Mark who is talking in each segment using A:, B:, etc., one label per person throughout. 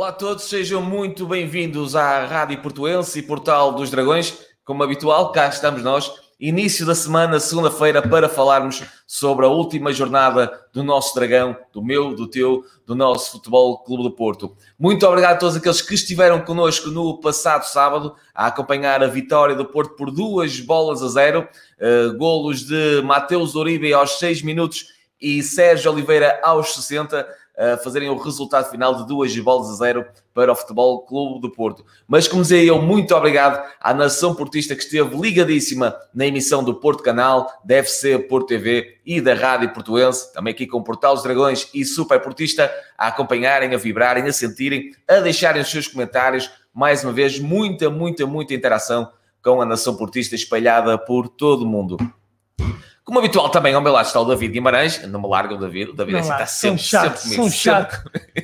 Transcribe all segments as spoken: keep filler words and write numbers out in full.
A: Olá a todos, sejam muito bem-vindos à Rádio Portuense e Portal dos Dragões. Como habitual, cá estamos nós, início da semana, segunda-feira, para falarmos sobre a última jornada do nosso Dragão, do meu, do teu, do nosso Futebol Clube do Porto. Muito obrigado a todos aqueles que estiveram connosco no passado sábado a acompanhar a vitória do Porto por duas bolas a zero. Uh, golos de Mateus Uribe aos seis minutos e Sérgio Oliveira aos sessenta, a fazerem o resultado final de duas bolas a zero para o Futebol Clube do Porto. Mas, como dizia eu, muito obrigado à nação portista que esteve ligadíssima na emissão do Porto Canal, da F C Porto T V e da Rádio Portuense, também aqui com o Portal dos Dragões e Super Portista, a acompanharem, a vibrarem, a sentirem, a deixarem os seus comentários. Mais uma vez, muita, muita, muita interação com a nação portista espalhada por todo o mundo. Como habitual, também ao meu lado está o David Guimarães. Não me larga o David. O David assim, está sempre,
B: chato,
A: sempre comigo.
B: Chato.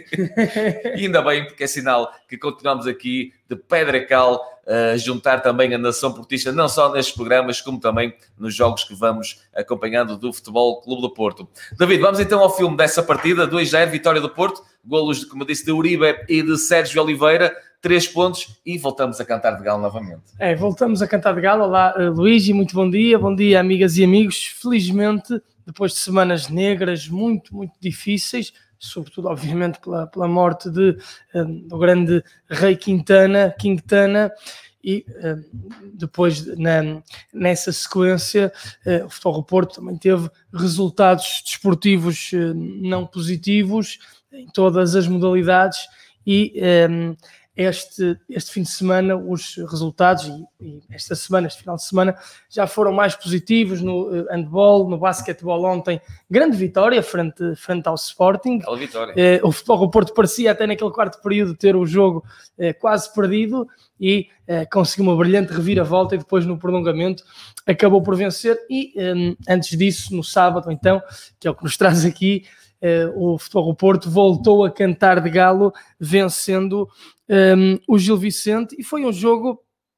A: E ainda bem, porque é sinal que continuamos aqui de pedra a cal a juntar também a nação portista, não só nestes programas, como também nos jogos que vamos acompanhando do Futebol Clube do Porto. David, vamos então ao filme dessa partida. dois a zero, vitória do Porto. Golos, como eu disse, de Uribe e de Sérgio Oliveira. Três pontos e voltamos a cantar de galo novamente.
B: É, voltamos a cantar de galo. Olá, Luigi, muito bom dia. Bom dia, amigas e amigos. Felizmente, depois de semanas negras muito, muito difíceis, sobretudo, obviamente, pela, pela morte de, um, do grande rei Quintana, Quintana, e um, depois, na, nessa sequência, uh, o Futebol do Porto também teve resultados desportivos uh, não positivos em todas as modalidades e... Um, Este, este fim de semana os resultados e, e esta semana, este final de semana já foram mais positivos no uh, handball, no basquetebol ontem, grande vitória frente, frente ao Sporting.
A: Bela vitória.
B: Uh, o Futebol do Porto parecia até naquele quarto período ter o jogo uh, quase perdido e uh, conseguiu uma brilhante reviravolta e depois no prolongamento acabou por vencer e um, antes disso, no sábado então, que é o que nos traz aqui, Uh, o Futebol do Porto voltou a cantar de galo, vencendo um, o Gil Vicente, e foi um jogo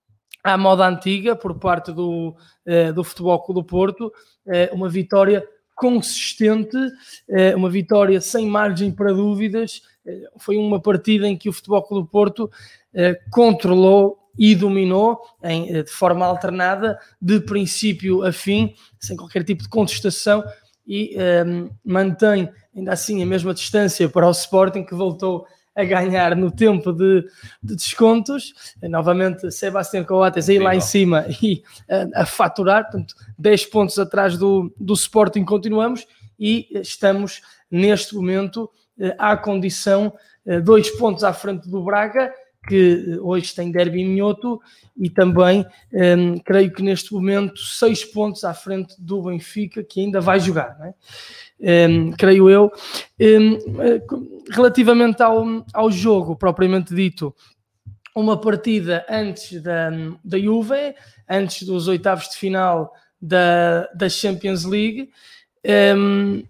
B: à moda antiga por parte do, uh, do Futebol Clube do Porto, uh, uma vitória consistente, uh, uma vitória sem margem para dúvidas. Uh, foi uma partida em que o Futebol Clube do Porto uh, controlou e dominou em, de forma alternada, de princípio a fim, sem qualquer tipo de contestação, e um, mantém ainda assim a mesma distância para o Sporting, que voltou a ganhar no tempo de, de descontos. Novamente Sebastião Coates aí lá em cima e a, a faturar, portanto dez pontos atrás do, do Sporting continuamos e estamos neste momento à condição, dois pontos à frente do Braga, que hoje tem derby minhoto, e também um, creio que neste momento seis pontos à frente do Benfica, que ainda vai jogar, não é? Um, creio eu. Um, relativamente ao, ao jogo propriamente dito, uma partida antes da, da Juve, antes dos oitavos de final da, da Champions League, um,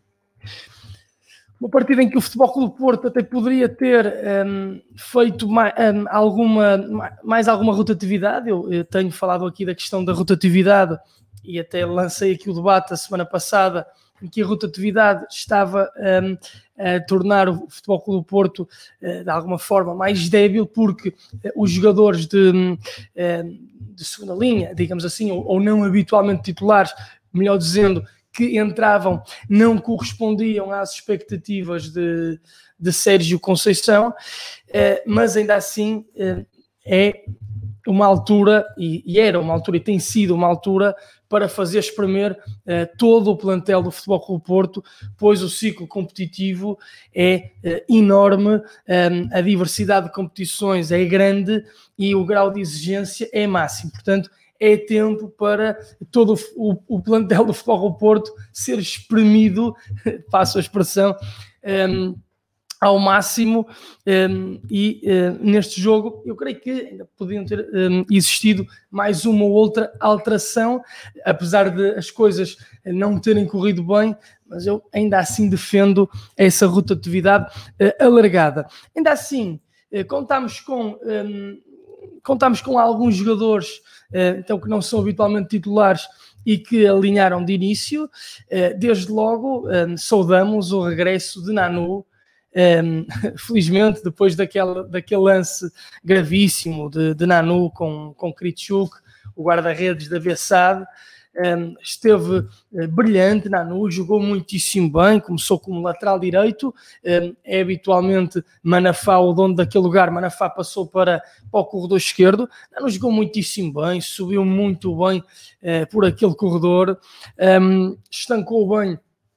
B: uma partida em que o Futebol Clube do Porto até poderia ter um, feito mais, um, alguma, mais alguma rotatividade. Eu, eu tenho falado aqui da questão da rotatividade e até lancei aqui o debate a semana passada, em que a rotatividade estava um, a tornar o Futebol Clube do Porto uh, de alguma forma mais débil, porque uh, os jogadores de, um, de segunda linha, digamos assim, ou, ou não habitualmente titulares, melhor dizendo, que entravam, não correspondiam às expectativas de, de Sérgio Conceição, eh, mas ainda assim eh, é uma altura, e, e era uma altura, e tem sido uma altura, para fazer espremer eh, todo o plantel do Futebol Clube do Porto, pois o ciclo competitivo é eh, enorme, eh, a diversidade de competições é grande e o grau de exigência é máximo. Portanto, é tempo para todo o, o plantel do Futebol do Porto ser espremido, passo a expressão, um, ao máximo, um, e um, neste jogo eu creio que ainda podiam ter um, existido mais uma ou outra alteração, apesar de as coisas não terem corrido bem, mas eu ainda assim defendo essa rotatividade uh, alargada. Ainda assim, uh, contamos com... Um, Contamos com alguns jogadores então, que não são habitualmente titulares e que alinharam de início. Desde logo, saudamos o regresso de Nanu, Um, felizmente, depois daquele, daquele lance gravíssimo de, de Nanu com, com Kritchuk, o guarda-redes da Bessade, um, esteve uh, brilhante. Nanu jogou muitíssimo bem, começou como lateral direito, um, é habitualmente Manafá o dono daquele lugar. Manafá passou para, para o corredor esquerdo. Nanu jogou muitíssimo bem, subiu muito bem uh, por aquele corredor, um, estancou bem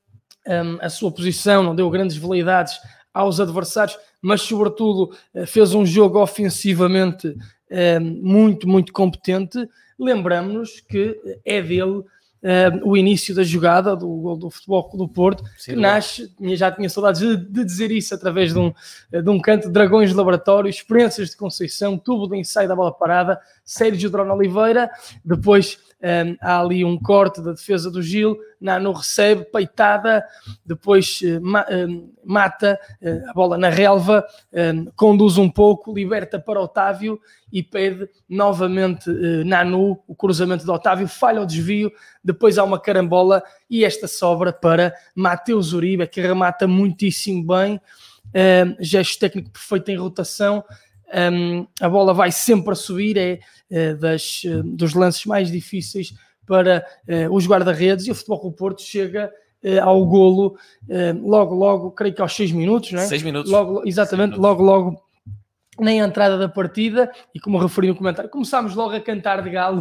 B: um, a sua posição, não deu grandes veleidades aos adversários, mas sobretudo uh, fez um jogo ofensivamente uh, muito, muito competente. Lembramos-nos que é dele uh, o início da jogada do gol do Futebol Clube do Porto, Sim, que nasce, já tinha saudades de, de dizer isso através de um, de um canto, Dragões de Laboratório, Experiências de Conceição, tubo de ensaio da bola parada, Sérgio Drone Oliveira. Depois um, há ali um corte da defesa do Gil, Nanu recebe, peitada, depois uh, ma, uh, mata uh, a bola na relva, uh, conduz um pouco, liberta para Otávio e pede novamente uh, Nanu, o cruzamento de Otávio, falha o desvio, depois há uma carambola e esta sobra para Mateus Uribe, que remata muitíssimo bem, uh, gesto técnico perfeito em rotação. Um, a bola vai sempre a subir, é uh, das, uh, dos lances mais difíceis para uh, os guarda-redes, e o Futebol Clube do Porto chega uh, ao golo uh, logo, logo, creio que aos seis minutos, não é?
A: seis minutos.
B: Logo, exatamente, seis minutos. logo, logo na entrada da partida, e como referi no comentário, começámos logo a cantar de galo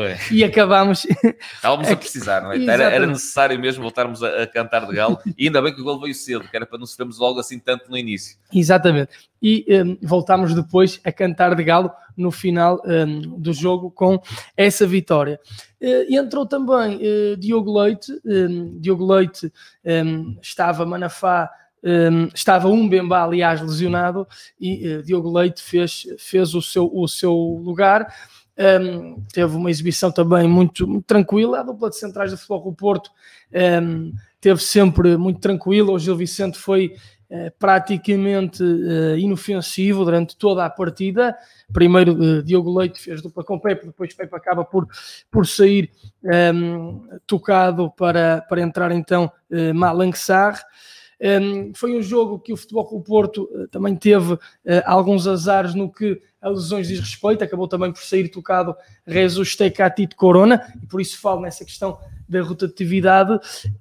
B: e acabámos...
A: Estávamos a precisar, não é? Era, era necessário mesmo voltarmos a, a cantar de galo, e ainda bem que o golo veio cedo, que era para não sofrermos logo assim tanto no início.
B: Exatamente. E um, voltámos depois a cantar de galo no final um, do jogo com essa vitória. Uh, entrou também uh, Diogo Leite. Um, Diogo Leite um, estava Manafá, um, estava um Mbemba, aliás, lesionado, e uh, Diogo Leite fez, fez o, seu, o seu lugar. Um, teve uma exibição também muito, muito tranquila. A dupla de centrais do Futebol Clube do Porto um, teve sempre muito tranquila. O Gil Vicente foi Uh, praticamente uh, inofensivo durante toda a partida. Primeiro uh, Diogo Leite fez dupla com Pepe, depois Pepe acaba por, por sair um, tocado para, para entrar então uh, Malang Sarr. Um, foi um jogo que o Futebol Clube do Porto uh, também teve uh, alguns azares no que a lesões diz respeito. Acabou também por sair tocado Jesus Tecatito Corona, e por isso falo nessa questão da rotatividade,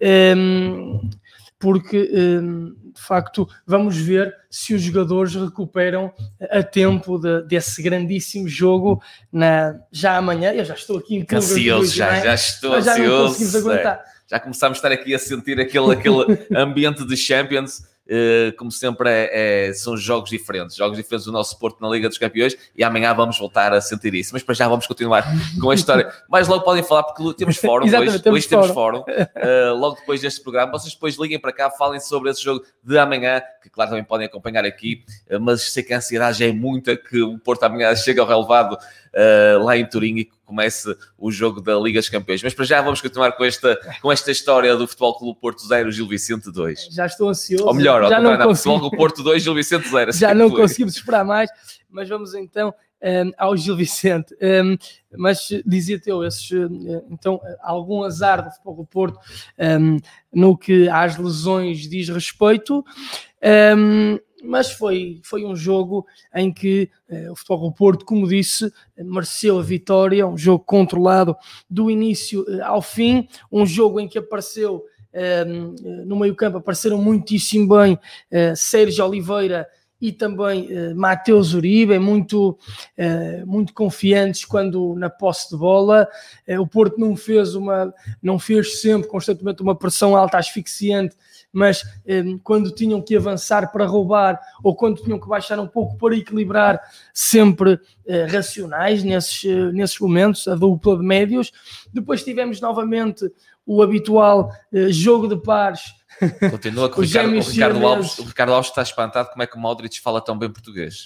B: um, porque de facto vamos ver se os jogadores recuperam a tempo de, desse grandíssimo jogo na, já amanhã. Eu já estou aqui em
A: ansioso, já, é? já estou Mas já ansioso. Não conseguimos aguentar. É. Já começámos a estar aqui a sentir aquele, aquele ambiente de Champions. Uh, como sempre é, é, são jogos diferentes, jogos diferentes do nosso Porto na Liga dos Campeões, e amanhã vamos voltar a sentir isso, mas para já vamos continuar com a história. Mais logo podem falar, porque temos fórum hoje, temos hoje temos fórum, uh, logo depois deste programa, vocês depois liguem para cá, falem sobre esse jogo de amanhã, que claro também podem acompanhar aqui, uh, mas sei que a ansiedade já é muita, que o Porto amanhã chega ao relevado uh, lá em Turim e comece o jogo da Liga dos Campeões. Mas para já vamos continuar com esta, com esta história do Futebol Clube Porto zero, Gil Vicente dois.
B: Já estou ansioso.
A: Ou melhor,
B: já não
A: não, Futebol Clube Porto dois, Gil Vicente zero.
B: Já não conseguimos esperar mais, mas vamos então um, ao Gil Vicente. Um, mas dizia-te eu, esses, então, algum azar do Futebol Clube Porto um, no que às lesões diz respeito. Um, mas foi, foi um jogo em que eh, o Futebol Clube Porto, como disse, mereceu a vitória, um jogo controlado do início eh, ao fim, um jogo em que apareceu eh, no meio campo, apareceram muitíssimo bem eh, Sérgio Oliveira e também eh, Mateus Uribe, muito, eh, muito confiantes quando na posse de bola. Eh, o Porto não fez, uma, não fez sempre constantemente uma pressão alta, asfixiante, mas eh, quando tinham que avançar para roubar ou quando tinham que baixar um pouco para equilibrar, sempre eh, racionais nesses, eh, nesses momentos, a dupla de médios. Depois tivemos novamente o habitual eh, jogo de pares.
A: Continua com o, Ricardo, o, Ricardo Alves, o Ricardo Alves está espantado como é que o Modric fala tão bem português.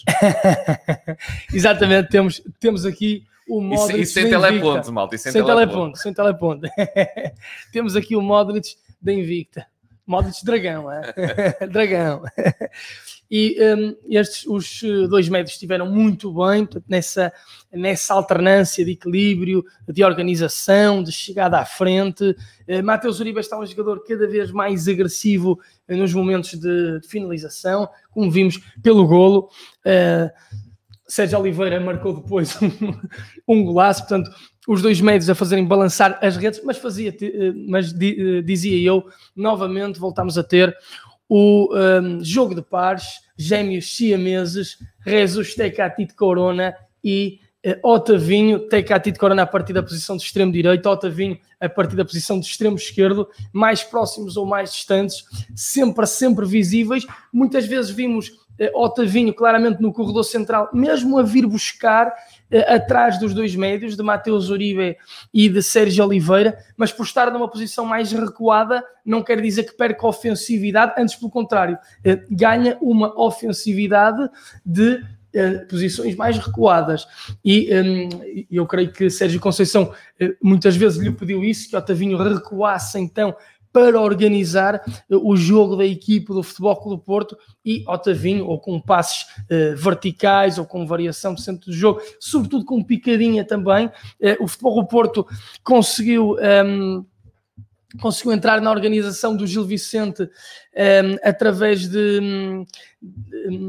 B: Exatamente, temos, temos aqui o Modric.
A: E sem teleponto, malta. Sem,
B: sem teleponto, sem teleponto. Temos aqui o Modric da Invicta. Modric Dragão, é? Dragão. e um, estes, os dois médios estiveram muito bem nessa, nessa alternância de equilíbrio, de organização, de chegada à frente. Uh, Mateus Uribe está um jogador cada vez mais agressivo uh, nos momentos de, de finalização, como vimos pelo golo. Uh, Sérgio Oliveira marcou depois um, um golaço, portanto, os dois médios a fazerem balançar as redes, mas, fazia, mas dizia eu, novamente voltámos a ter o um, jogo de pares, gêmeos siameses, Jesus Tecatito Corona e uh, Otavinho, Tecatito Corona a partir da posição de extremo direito, Otavinho a partir da posição de extremo esquerdo, mais próximos ou mais distantes, sempre, sempre visíveis. Muitas vezes vimos uh, Otavinho claramente no corredor central, mesmo a vir buscar uh, atrás dos dois médios, de Mateus Uribe e de Sérgio Oliveira, mas por estar numa posição mais recuada, não quer dizer que perca ofensividade, antes pelo contrário, uh, ganha uma ofensividade de Uh, posições mais recuadas, e um, eu creio que Sérgio Conceição uh, muitas vezes lhe pediu isso, que Otavinho recuasse então para organizar uh, o jogo da equipe do Futebol Clube do Porto, e Otavinho, ou com passes uh, verticais, ou com variação do centro do jogo, sobretudo com picadinha também, uh, o Futebol Clube do Porto conseguiu... Um, conseguiu entrar na organização do Gil Vicente um, através de... de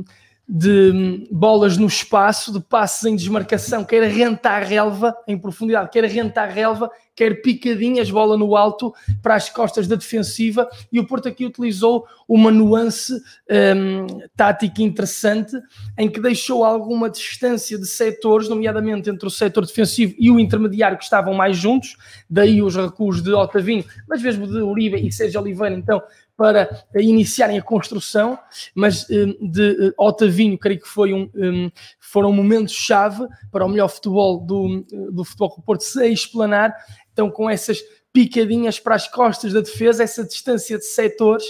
B: de bolas no espaço, de passes em desmarcação, quer rentar a relva em profundidade, quer rentar a relva, quer picadinhas, bola no alto para as costas da defensiva, e o Porto aqui utilizou uma nuance um, tática interessante, em que deixou alguma distância de setores, nomeadamente entre o setor defensivo e o intermediário, que estavam mais juntos, daí os recuos de Otavinho, mas mesmo de Uribe e Sérgio Oliveira, então, para iniciarem a construção, mas um, de uh, Otavinho, creio que foi um, um, foram momentos-chave para o melhor futebol do, do Futebol do Porto se explanar, então com essas picadinhas para as costas da defesa, essa distância de setores,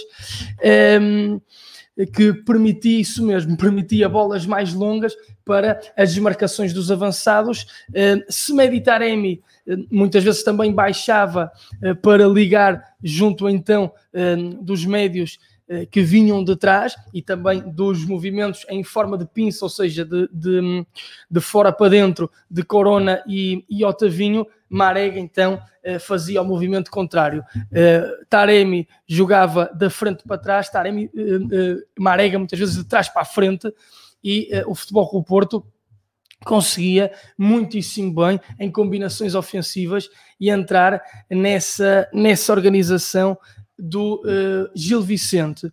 B: um, que permitia isso mesmo, permitia bolas mais longas para as desmarcações dos avançados. Uh, Semedo Taremi muitas vezes também baixava uh, para ligar junto então uh, dos médios uh, que vinham de trás, e também dos movimentos em forma de pinça, ou seja, de, de, de fora para dentro, de Corona e, e Otavinho. Marega então uh, fazia o movimento contrário. uh, Taremi jogava da frente para trás, Taremi, uh, uh, Marega muitas vezes de trás para a frente, e uh, o Futebol Clube do Porto conseguia muitíssimo bem em combinações ofensivas e entrar nessa, nessa organização do uh, Gil Vicente.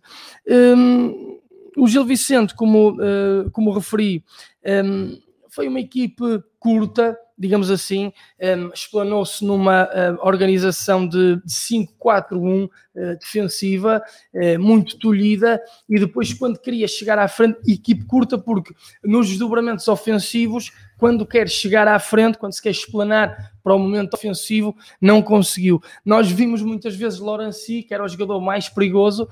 B: Um, o Gil Vicente, como, uh, como referi, um, foi uma equipe curta, digamos assim, um, explanou-se numa uh, organização de, de cinco quatro um uh, defensiva, uh, muito tolhida, e depois, quando queria chegar à frente, equipe curta, porque nos desdobramentos ofensivos, quando quer chegar à frente, quando se quer explanar para o momento ofensivo, não conseguiu. Nós vimos muitas vezes Laurenci, que era o jogador mais perigoso,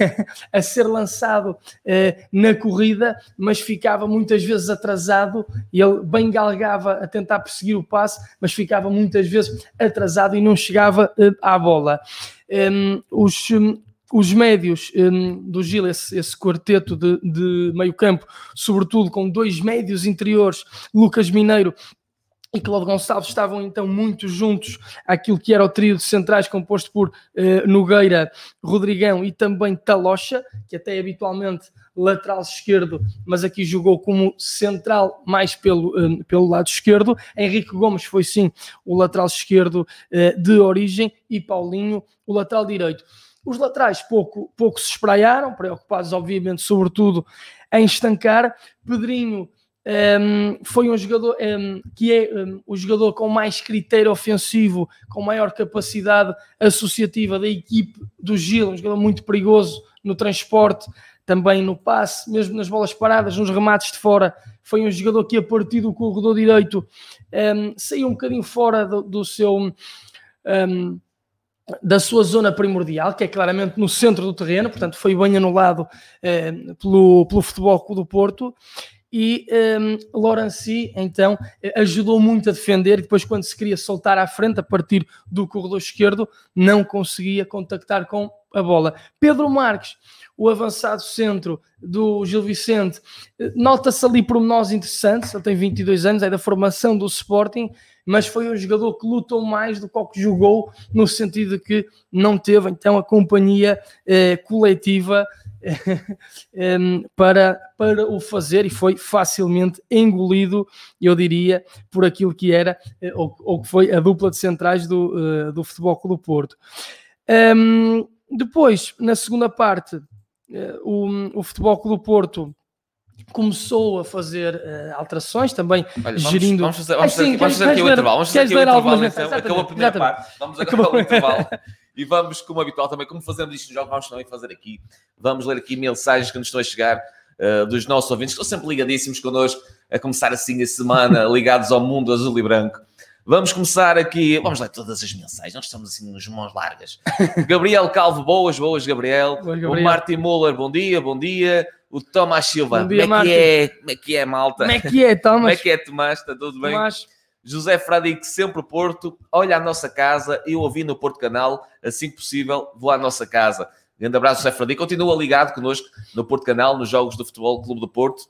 B: a ser lançado uh, na corrida, mas ficava muitas vezes atrasado, e ele bem galgava a tentar perseguir o passe, mas ficava muitas vezes atrasado e não chegava uh, à bola. Um, os... Um, Os médios um, do Gil, esse, esse quarteto de, de meio campo, sobretudo com dois médios interiores, Lucas Mineiro e Cláudio Gonçalves, estavam então muito juntos àquilo que era o trio de centrais composto por uh, Nogueira, Rodrigão e também Talocha, que até é habitualmente lateral esquerdo, mas aqui jogou como central mais pelo, um, pelo lado esquerdo. Henrique Gomes foi sim o lateral esquerdo uh, de origem, e Paulinho o lateral direito. Os laterais pouco, pouco se espraiaram, preocupados obviamente sobretudo em estancar. Pedrinho um, foi um jogador um, que é um, o jogador com mais critério ofensivo, com maior capacidade associativa da equipe do Gil, um jogador muito perigoso no transporte, também no passe, mesmo nas bolas paradas, nos remates de fora. Foi um jogador que, a partir do corredor direito, um, saiu um bocadinho fora do, do seu... Um, da sua zona primordial, que é claramente no centro do terreno, portanto foi bem anulado eh, pelo, pelo Futebol Clube do Porto, e um, Laurenci então ajudou muito a defender, e depois, quando se queria soltar à frente a partir do corredor esquerdo, não conseguia contactar com a bola. Pedro Marques, o avançado centro do Gil Vicente, nota-se ali pormenores interessantes. Ele tem vinte e dois anos, é da formação do Sporting, mas foi um jogador que lutou mais do que o que jogou, no sentido de que não teve então a companhia eh, coletiva eh, para, para o fazer, e foi facilmente engolido, eu diria, por aquilo que era eh, ou, ou que foi a dupla de centrais do, uh, do Futebol Clube do Porto. Um, depois, na segunda parte, uh, o, o Futebol Clube do Porto começou a fazer uh, alterações também.
A: Olha, vamos,
B: gerindo...
A: Vamos fazer, vamos
B: ah,
A: fazer,
B: sim,
A: aqui, vamos
B: queres,
A: fazer aqui o
B: ler,
A: intervalo. Vamos fazer aqui o
B: intervalo,
A: então. Acabou a primeira
B: exatamente.
A: parte. Vamos agora ao intervalo. E vamos, como habitual também, como fazemos isto no jogo, vamos também fazer aqui. Vamos ler aqui mensagens que nos estão a chegar uh, dos nossos ouvintes, que estão sempre ligadíssimos connosco, a começar assim a semana, ligados ao mundo azul e branco. Vamos começar aqui, vamos ler todas as mensagens, nós estamos assim nas mãos largas. Gabriel Calvo, boas, boas, Gabriel.
B: Boas, Gabriel.
A: O Martin Muller, bom dia, bom dia. O Tomás Silva,
B: Bom dia,
A: como é que é? Como é que é, malta?
B: Como é que é, Tomás?
A: Como é que é, Tomás? Está tudo bem?
B: Tomás.
A: José Fradique, sempre Porto, olha a nossa casa, eu ouvi no Porto Canal, assim que possível, vou à nossa casa. Grande abraço, José Fradique. Continua ligado connosco no Porto Canal, nos jogos do Futebol Clube do Porto.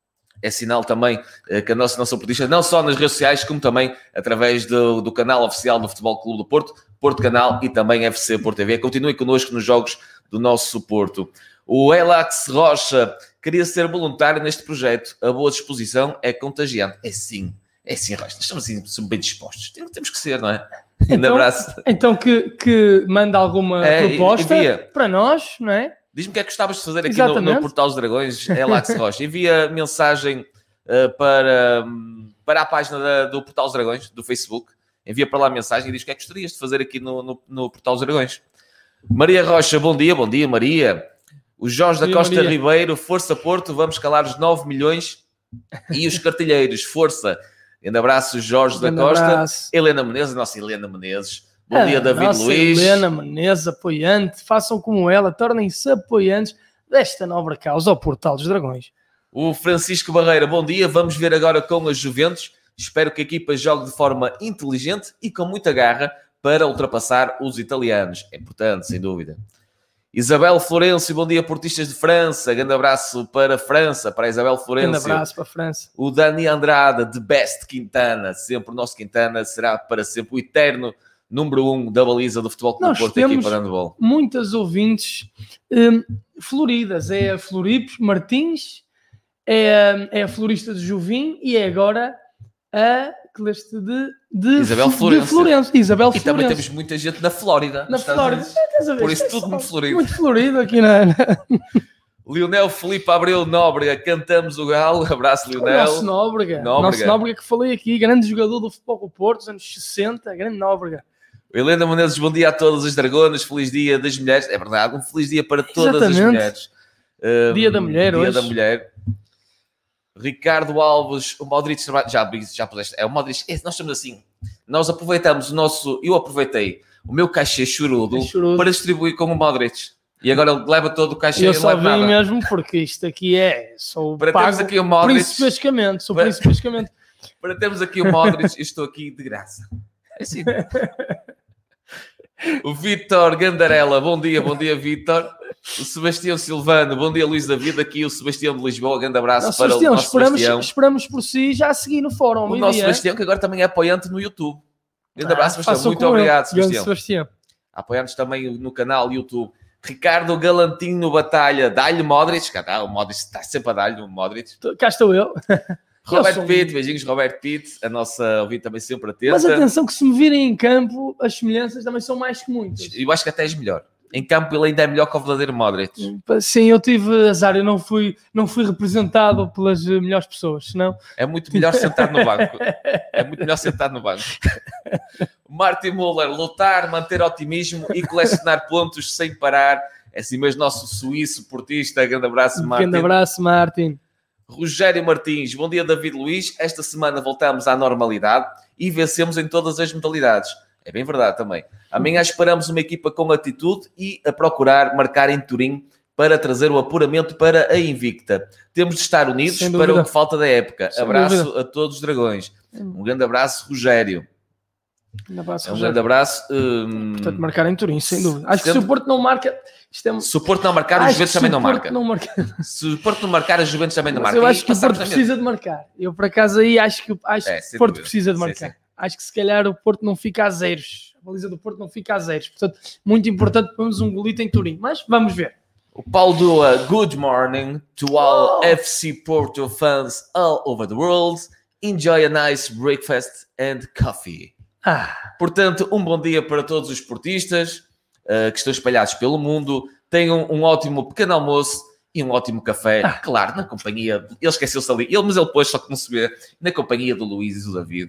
A: É sinal também uh, que a nossa nação portista, não só nas redes sociais, como também através do, do canal oficial do Futebol Clube do Porto, Porto Canal e também F C Porto T V. Continue connosco nos jogos do nosso Porto. O Elax Rocha queria ser voluntário neste projeto. A boa disposição é contagiante. É sim, é sim, Rocha. Estamos assim, bem dispostos. Temos que ser, não é? Um
B: então,
A: abraço.
B: Então que, que manda alguma
A: é,
B: proposta
A: envia.
B: Para nós, não é?
A: Diz-me o que é que gostavas de fazer aqui no, no Portal dos Dragões, Elax Rocha. Envia mensagem uh, para, um, para a página da, do Portal dos Dragões, do Facebook. Envia para lá a mensagem e diz o que é que gostarias de fazer aqui no, no, no Portal dos Dragões. Maria Rocha, bom dia, bom dia, Maria. O Jorge da Costa Maria. Ribeiro, Força Porto, vamos calar os nove milhões e os cartilheiros, força. Grande abraço, Jorge Grande da Costa. Abraço. Helena Menezes, nossa Helena Menezes. Bom
B: ah,
A: dia, David
B: nossa
A: Luiz.
B: Helena Menezes, apoiante. Façam como ela, tornem-se apoiantes desta nobre causa ao Portal dos Dragões.
A: O Francisco Barreira, bom dia. Vamos ver agora com as Juventus. Espero que a equipa jogue de forma inteligente e com muita garra para ultrapassar os italianos. É importante, sem dúvida. Isabel Florencio, bom dia, portistas de França. Grande abraço para a França, para a Isabel Florencio.
B: Grande abraço para a França.
A: O Dani Andrade, de Best Quintana. Sempre o nosso Quintana será para sempre o eterno número um da baliza do Futebol Clube do Porto, equipa de handball.
B: Muitas ouvintes um, floridas. É a Floripes Martins, é a, é a florista de Juvim e é agora a classe de, de
A: Isabel Florencio.
B: De Florencio. Isabel
A: e
B: Florencio.
A: também temos muita gente na Flórida.
B: Na Flórida.
A: Por isso tudo muito florido.
B: Muito florido aqui na...
A: Lionel Filipe Abreu Nóbrega, cantamos o galo. Abraço, Lionel.
B: O nosso Nóbrega. Nóbrega. Nosso Nóbrega que falei aqui, grande jogador do Futebol do Porto, dos anos sessenta, grande Nóbrega.
A: Helena Menezes, bom dia a todas as dragonas, feliz dia das mulheres. É verdade, um feliz dia para todas Exatamente. As mulheres. Um,
B: dia da mulher
A: dia
B: hoje.
A: Dia da mulher. Ricardo Alves, o Modric, já, já puseste, é o Modric, é, nós estamos assim, nós aproveitamos o nosso, eu aproveitei o meu cachê chorudo, é chorudo. Para distribuir com o Modric. E agora ele leva todo o cachê.
B: Eu só vim mesmo porque isto aqui é, sou
A: para
B: pago
A: termos aqui o Modric.
B: Principescamente, sou para... principescamente.
A: Para termos aqui o Modric, eu estou aqui de graça. É assim. O Vítor Gandarella, bom dia, bom dia, Vítor. O Sebastião Silvano, bom dia, Luís David. Aqui o Sebastião de Lisboa, grande abraço nosso para Sebastião, o nosso
B: esperamos,
A: Sebastião.
B: Esperamos por si já a seguir no fórum.
A: O nosso Sebastião, que agora também é apoiante no YouTube. Grande ah, abraço, Sebastião. Muito obrigado, Sebastião.
B: Sebastião.
A: Apoiantes também no canal YouTube. Ricardo Galantinho Batalha, dá-lhe Modric. Cá está, o Modric está sempre a dar-lhe o Modric.
B: Cá estou eu.
A: Roberto eu Pitt, beijinhos, Roberto Pitt, a nossa ouvinte também sempre atenta.
B: Mas atenção que se me virem em campo, as semelhanças também são mais que muitas.
A: Eu acho que até és melhor. Em campo ele ainda é melhor que o verdadeiro Modric.
B: Sim, eu tive azar, eu não fui, não fui representado pelas melhores pessoas, senão...
A: É muito melhor sentado no banco. É muito melhor sentado no banco. Martin Muller, lutar, manter otimismo e colecionar pontos sem parar. É assim mesmo, nosso suíço portista. Grande abraço, Martin.
B: Grande abraço, Martin.
A: Rogério Martins, bom dia, David Luiz. Esta semana voltamos à normalidade e vencemos em todas as modalidades. É bem verdade também. Amanhã esperamos uma equipa com atitude e a procurar marcar em Turim para trazer o apuramento para a Invicta. Temos de estar unidos para o que falta da época. Sem abraço dúvida. A todos os dragões. Um grande abraço, Rogério.
B: Um abraço,
A: é um grande abraço. Um...
B: Portanto, marcar em Turim, sem dúvida. Acho sempre... que se o Porto não marca... Isto é...
A: Se o Porto não marcar, os Juventus também não marca.
B: não marca.
A: Se o Porto não marcar, os Juventus também não marca.
B: Eu acho que o Porto precisa de marcar. Eu, por acaso, aí acho que, acho é, que o Porto dúvida. precisa de marcar. Sim, sim. Acho que se calhar o Porto não fica a zeros. A baliza do Porto não fica a zeros. Portanto, muito importante, vamos um golito em Turim. Mas vamos ver.
A: O Paulo Dua, good morning to all oh. F C Porto fans all over the world. Enjoy a nice breakfast and coffee.
B: Ah.
A: Portanto, um bom dia para todos os portistas uh, que estão espalhados pelo mundo. Tenham um ótimo pequeno almoço e um ótimo café. Ah. Claro, na companhia... De, ele esqueceu-se ali. Ele, mas ele pôs, só que não se vê. Na companhia do Luís e do David.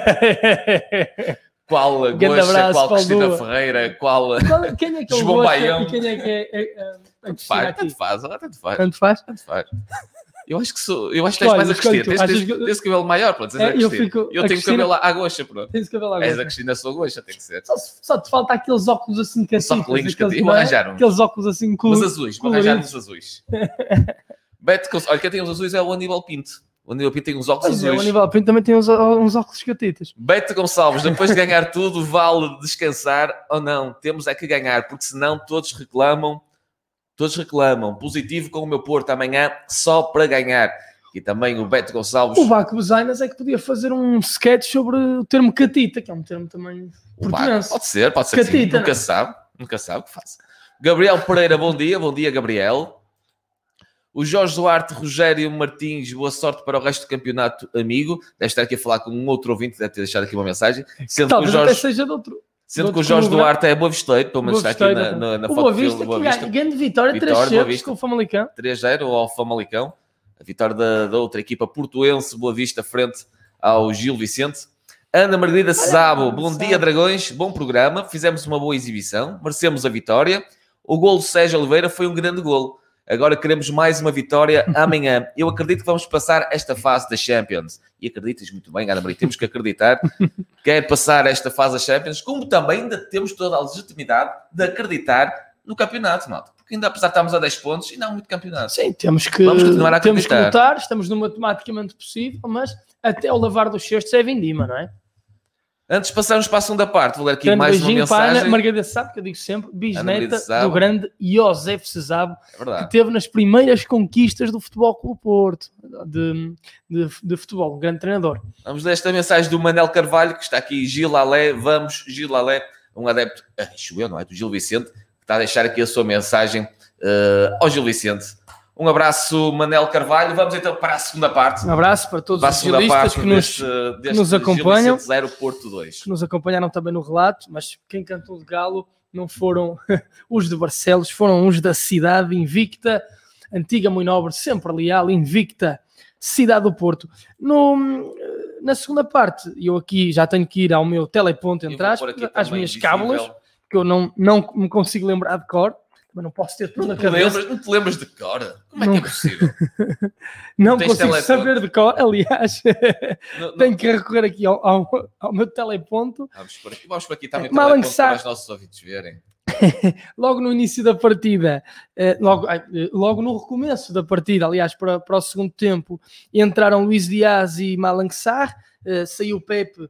A: Qual a Goxa, qual Cristina Ferreira, qual a
B: quem é que é o Goxa e quem é que é, é, é
A: tanto, faz, tanto faz, tanto faz,
B: tanto faz,
A: tanto faz. Eu acho que sou, eu acho que tens mais a Cristina, tens, tens, tens, tens cabelo maior, pronto, tens é, a Cristina. Eu, fico, eu a tenho Cristina, cabelo à Goxa, pronto.
B: Tens cabelo à Goxa.
A: És a Cristina, sou a Goxa, tem que ser.
B: Só, só te falta aqueles óculos assim catitos.
A: Só colinhos catitos, vou arranjar uns.
B: Aqueles óculos assim coloridos.
A: Os azuis, vou arranjar uns azuis. Beto, olha, quem tem os azuis é o Aníbal Pinto. O Aníbal Pinto tem uns óculos
B: pois
A: azuis.
B: É, o Aníbal Pinto também tem uns, uns óculos catitas.
A: Beto Gonçalves, depois de ganhar tudo, vale descansar ou não? Temos é que ganhar, porque senão todos reclamam, todos reclamam. Positivo com o meu Porto amanhã, só para ganhar. E também o Beto Gonçalves.
B: O Baco Buzainas é que podia fazer um sketch sobre o termo catita, que é um termo também português.
A: Pode ser, pode ser catita, sim. Nunca se sabe, nunca se sabe o que faz. Gabriel Pereira, bom dia. Bom dia, Gabriel. O Jorge Duarte, Rogério Martins, boa sorte para o resto do campeonato, amigo. Deve estar aqui a falar com um outro ouvinte, deve ter deixado aqui uma mensagem. Sendo
B: Talvez
A: que o Jorge,
B: até seja de outro.
A: Sendo que o Jorge clube, Duarte é Boa Visteiro, pelo menos está aqui na, na, na
B: foto.
A: O
B: Boa Vista, Boa Vista. Grande vitória, três zero com o Famalicão.
A: três zero ao Famalicão. A vitória da, da outra equipa portuense, Boa Vista, frente ao Gil Vicente. Ana Margarida Cesabo, bom dia, Dragões. Bom programa. Fizemos uma boa exibição. Merecemos a vitória. O golo de Sérgio Oliveira foi um grande golo. Agora queremos mais uma vitória amanhã. Eu acredito que vamos passar esta fase da Champions. E acreditas muito bem, Ana Maria, temos que acreditar. Quer passar esta fase da Champions, como também ainda temos toda a legitimidade de acreditar no campeonato, malta. Porque ainda, apesar de estarmos a dez pontos, ainda há muito campeonato.
B: Sim, temos que, vamos continuar a temos que lutar. Estamos no matematicamente possível, mas até o lavar dos cestos é vindima, não é?
A: Antes de passarmos para a segunda parte, vou ler aqui grande mais uma mensagem. Para a Ana
B: Margarida Cesabo, que eu digo sempre, bisneta do grande José Cesabo, é que teve nas primeiras conquistas do Futebol Clube Porto, de, de, de futebol, um grande treinador.
A: Vamos ler esta mensagem do Manel Carvalho, que está aqui, Gil Alé, vamos, Gil Alé, um adepto, acho eu, não é, do Gil Vicente, que está a deixar aqui a sua mensagem uh, ao Gil Vicente. Um abraço, Manel Carvalho. Vamos então para a segunda parte.
B: Um abraço para todos para os gilistas que, deste, nos, deste que nos acompanham.
A: zero Porto dois.
B: Que nos acompanharam também no relato, mas quem cantou de galo não foram os de Barcelos, foram os da cidade invicta, antiga muito nobre, sempre leal, invicta, cidade do Porto. No, na segunda parte, eu aqui já tenho que ir ao meu teleponto, entre aspas, às minhas cábulas, que eu não, não me consigo lembrar de cor. Mas não posso ter tudo na cabeça.
A: Lembras, não te lembras de cor? Como é não, que é possível?
B: Não, não consigo teleponto. Saber de cor. Aliás, não, tenho não. que recorrer aqui ao, ao, ao meu teleponto.
A: Vamos por aqui, vamos por aqui também teleponto para os nossos ouvintes verem.
B: Logo no início da partida, logo, logo no recomeço da partida, aliás, para, para o segundo tempo, entraram Luís Dias e Malang Sarr, saiu Pepe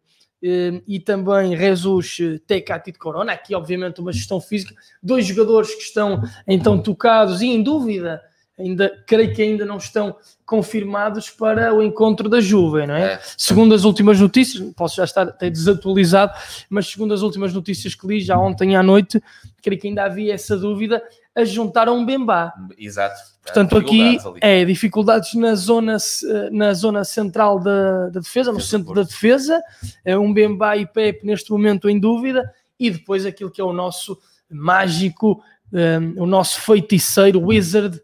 B: e também Jesus Tecatito Corona, aqui obviamente uma gestão física, dois jogadores que estão então tocados e em dúvida, ainda, creio que ainda não estão confirmados para o encontro da Juve, não é? é. Segundo as últimas notícias, posso já estar até desatualizado, mas segundo as últimas notícias que li já ontem à noite, creio que ainda havia essa dúvida, a juntar a um Bembá.
A: Exato.
B: Portanto, aqui é dificuldades na zona, na zona central da, da defesa, no centro da defesa, é um Bembá e Pepe neste momento em dúvida, e depois aquilo que é o nosso mágico, um, o nosso feiticeiro, wizard,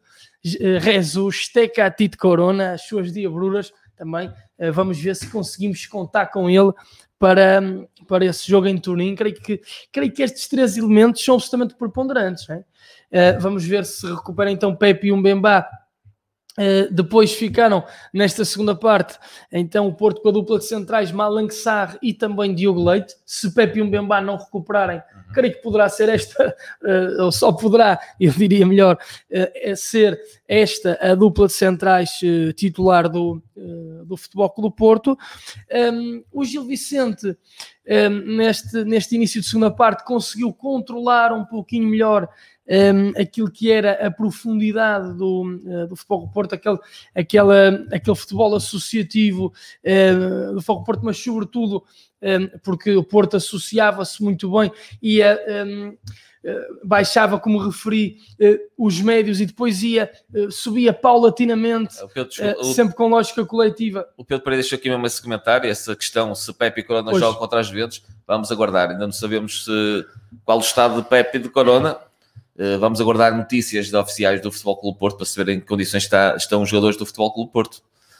B: Jesus Tecatito Corona, as suas diabruras também. Uh, vamos ver se conseguimos contar com ele para, para esse jogo em Turim. Creio que, creio que estes três elementos são absolutamente preponderantes, não é? Uh, vamos ver se recupera então Pepe e um Bembá Uh, depois ficaram nesta segunda parte então o Porto com a dupla de centrais Malang Sarr e também Diogo Leite. Se Pepe e Mbemba não recuperarem, uhum. creio que poderá ser esta uh, ou só poderá, eu diria melhor uh, ser esta a dupla de centrais uh, titular do, uh, do Futebol Clube do Porto. Um, o Gil Vicente um, neste, neste início de segunda parte conseguiu controlar um pouquinho melhor Um, aquilo que era a profundidade do, uh, do Futebol do Porto, aquele, aquela, aquele futebol associativo uh, do Futebol do Porto, mas sobretudo um, porque o Porto associava-se muito bem e a, um, uh, baixava, como referi, uh, os médios e depois ia, uh, subia paulatinamente, Pedro, uh, o, sempre com lógica coletiva.
A: O Pedro Pereira deixou aqui mesmo esse comentário, essa questão, se Pepe e Corona pois. jogam contra as Juventus, vamos aguardar, ainda não sabemos se, qual o estado de Pepe e de Corona. Uh, vamos aguardar notícias de oficiais do Futebol Clube Porto para saber em que condições está, estão os jogadores do Futebol Clube Porto.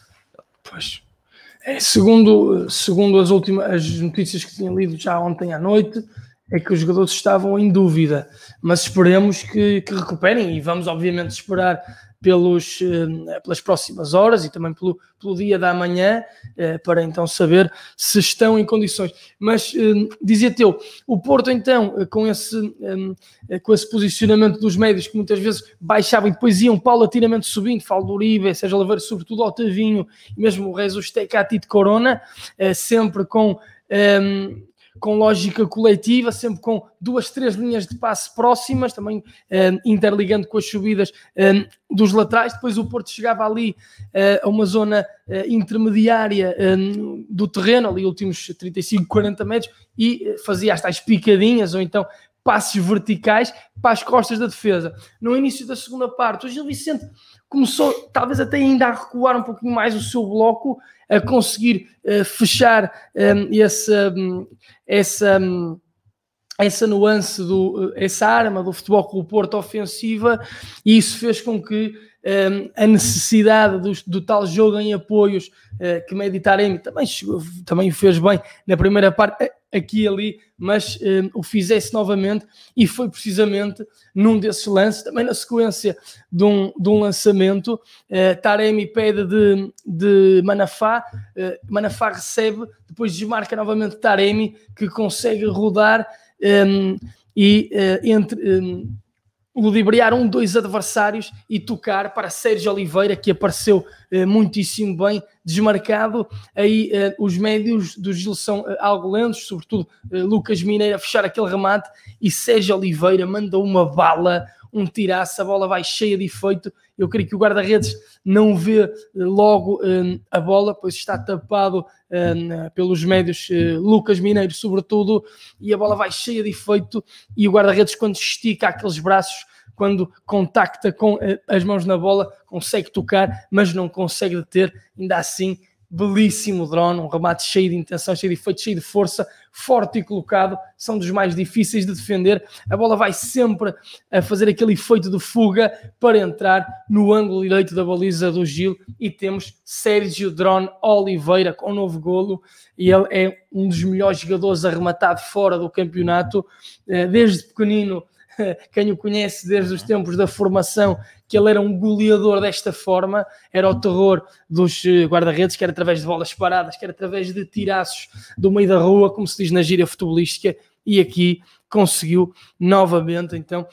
B: Pois, é, segundo, segundo as últimas as notícias que tinha lido já ontem à noite, é que os jogadores estavam em dúvida, mas esperemos que, que recuperem e vamos obviamente esperar pelos, uh, pelas próximas horas e também pelo, pelo dia da manhã uh, para então saber se estão em condições. Mas uh, dizia-te eu, o Porto então uh, com, esse, um, uh, com esse posicionamento dos médios que muitas vezes baixavam e depois iam paulatinamente subindo, falo do Uribe, Sérgio Oliveira, sobretudo Otavinho e mesmo o Rezus Tecati de Corona, uh, sempre com... Um, com lógica coletiva, sempre com duas, três linhas de passe próximas, também um, interligando com as subidas um, dos laterais. Depois o Porto chegava ali uh, a uma zona uh, intermediária um, do terreno, ali últimos trinta e cinco, quarenta metros, e uh, fazia as tais picadinhas, ou então passes verticais para as costas da defesa. No início da segunda parte, o Gil Vicente começou, talvez até ainda a recuar um pouquinho mais o seu bloco, a conseguir uh, fechar um, essa, um, essa, um, essa nuance, do, uh, essa arma do Futebol Clube Porto ofensiva, e isso fez com que um, a necessidade do, do tal jogo em apoios uh, que Meditaremi também, também fez bem na primeira parte, aqui e ali, mas um, o fizesse novamente, e foi precisamente num desses lances, também na sequência de um, de um lançamento, uh, Taremi pede de, de Manafá, uh, Manafá recebe, depois desmarca novamente Taremi, que consegue rodar um, e uh, entre... Um, ludibriar um, dois adversários e tocar para Sérgio Oliveira, que apareceu eh, muitíssimo bem, desmarcado. Aí eh, os médios do Gil são eh, algo lentos, sobretudo eh, Lucas Mineiro a fechar aquele remate, e Sérgio Oliveira mandou uma bala, um tiraço, a bola vai cheia de efeito. Eu creio que o guarda-redes não vê eh, logo eh, a bola, pois está tapado eh, pelos médios eh, Lucas Mineiro, sobretudo, e a bola vai cheia de efeito, e o guarda-redes, quando estica aqueles braços, quando contacta com eh, as mãos na bola, consegue tocar, mas não consegue deter. Ainda assim, belíssimo drone, um remate cheio de intenção, cheio de efeito, cheio de força, forte e colocado, são dos mais difíceis de defender. A bola vai sempre a fazer aquele efeito de fuga para entrar no ângulo direito da baliza do Gil, e temos Sérgio Drone Oliveira com um novo golo, e ele é um dos melhores jogadores a rematar de fora do campeonato, desde pequenino. Quem o conhece desde os tempos da formação, que ele era um goleador desta forma, era o terror dos guarda-redes, quer através de bolas paradas, quer através de tiraços do meio da rua, como se diz na gíria futebolística, e aqui conseguiu novamente então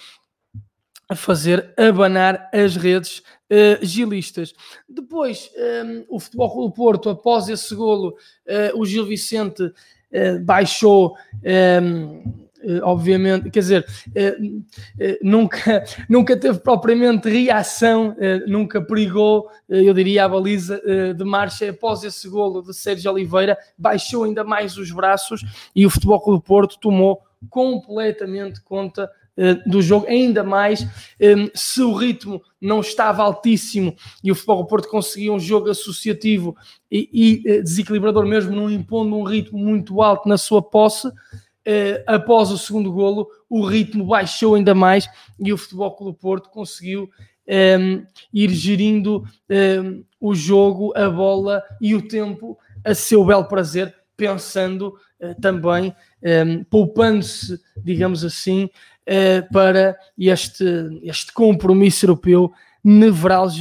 B: fazer abanar as redes uh, gilistas. Depois um, o Futebol Clube Porto, após esse golo, uh, o Gil Vicente uh, baixou um, Uh, obviamente, quer dizer, uh, uh, nunca, nunca teve propriamente reação, uh, nunca perigou, uh, eu diria, a baliza uh, de marcha. Após esse golo de Sérgio Oliveira, baixou ainda mais os braços, e o Futebol Clube do Porto tomou completamente conta uh, do jogo, ainda mais um, se o ritmo não estava altíssimo e o Futebol Clube do Porto conseguia um jogo associativo e, e uh, desequilibrador, mesmo não impondo um ritmo muito alto na sua posse. Uh, após o segundo golo, o ritmo baixou ainda mais e o Futebol Clube do Porto conseguiu um, ir gerindo um, o jogo, a bola e o tempo a seu belo prazer, pensando uh, também, um, poupando-se, digamos assim, uh, para este, este compromisso europeu nevrálgico que o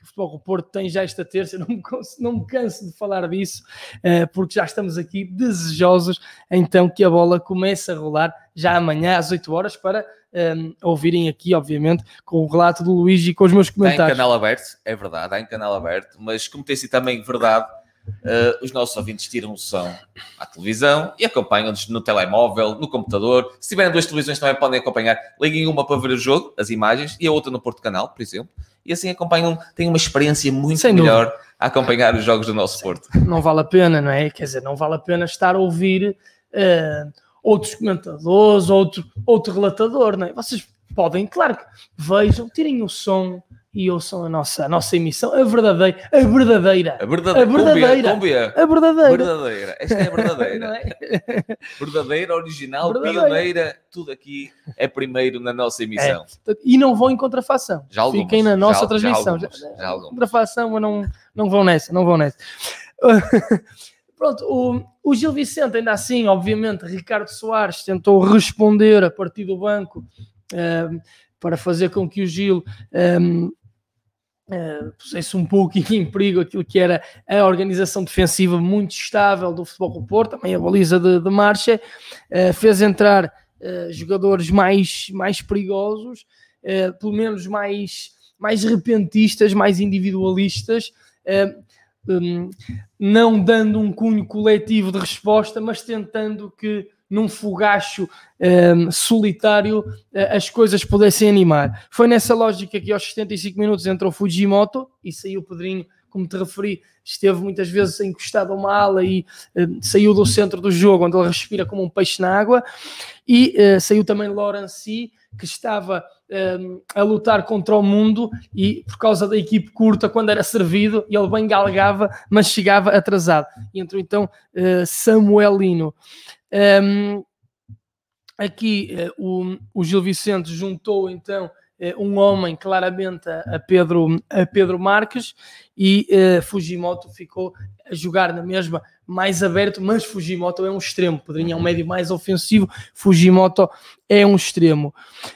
B: Futebol do Porto tem já esta terça, não me, não me canso de falar disso, uh, porque já estamos aqui desejosos então que a bola comece a rolar já amanhã às oito horas para um, ouvirem aqui, obviamente, com o relato do Luís e com os meus comentários.
A: Está em canal aberto, é verdade, está em canal aberto, mas como tem sido também verdade, uh, os nossos ouvintes tiram o som à televisão e acompanham-nos no telemóvel, no computador. Se tiverem duas televisões também podem acompanhar. Liguem uma para ver o jogo, as imagens, e a outra no Porto Canal, por exemplo. E assim acompanham, têm uma experiência muito Sem melhor dúvida. a acompanhar os jogos do nosso Porto.
B: Não vale a pena, não é? Quer dizer, não vale a pena estar a ouvir uh, outros comentadores, outro, outro relatador, não é? Vocês podem, claro que vejam, tirem o som e ouçam a nossa, a nossa emissão, a verdadeira, a verdadeira,
A: a verdadeira, a verdadeira, cumbia,
B: a verdadeira.
A: verdadeira, esta é a verdadeira, é? verdadeira, original, verdadeira. Pioneira, tudo aqui é primeiro na nossa emissão.
B: É. E não vão em contrafação,
A: já algumas,
B: fiquem na nossa
A: já,
B: transmissão.
A: Já algumas, já, já algumas.
B: Contrafação, mas não, não vão nessa, não vão nessa. Pronto, o, o Gil Vicente ainda assim, obviamente, Ricardo Soares tentou responder a partir do banco um, para fazer com que o Gil um, Uh, pusesse um pouco em perigo aquilo que era a organização defensiva muito estável do Futebol do Porto, também a baliza de, de marcha, uh, fez entrar uh, jogadores mais, mais perigosos, uh, pelo menos mais, mais repentistas, mais individualistas, uh, um, não dando um cunho coletivo de resposta, mas tentando que num fogacho um, solitário uh, as coisas pudessem animar. Foi nessa lógica que aos setenta e cinco minutos entrou Fujimoto e saiu o Pedrinho, como te referi, esteve muitas vezes encostado a uma ala e uh, saiu do centro do jogo, onde ele respira como um peixe na água, e uh, saiu também Laurenci, que estava um, a lutar contra o mundo e por causa da equipe curta, quando era servido, ele bem galgava, mas chegava atrasado. E entrou então uh, Samuelino. Um, aqui uh, o, o Gil Vicente juntou então uh, um homem claramente a, a, Pedro, a Pedro Marques e uh, Fujimoto ficou a jogar na mesma, mais aberto, mas Fujimoto é um extremo, Pedrinho é um médio mais ofensivo, Fujimoto é um extremo.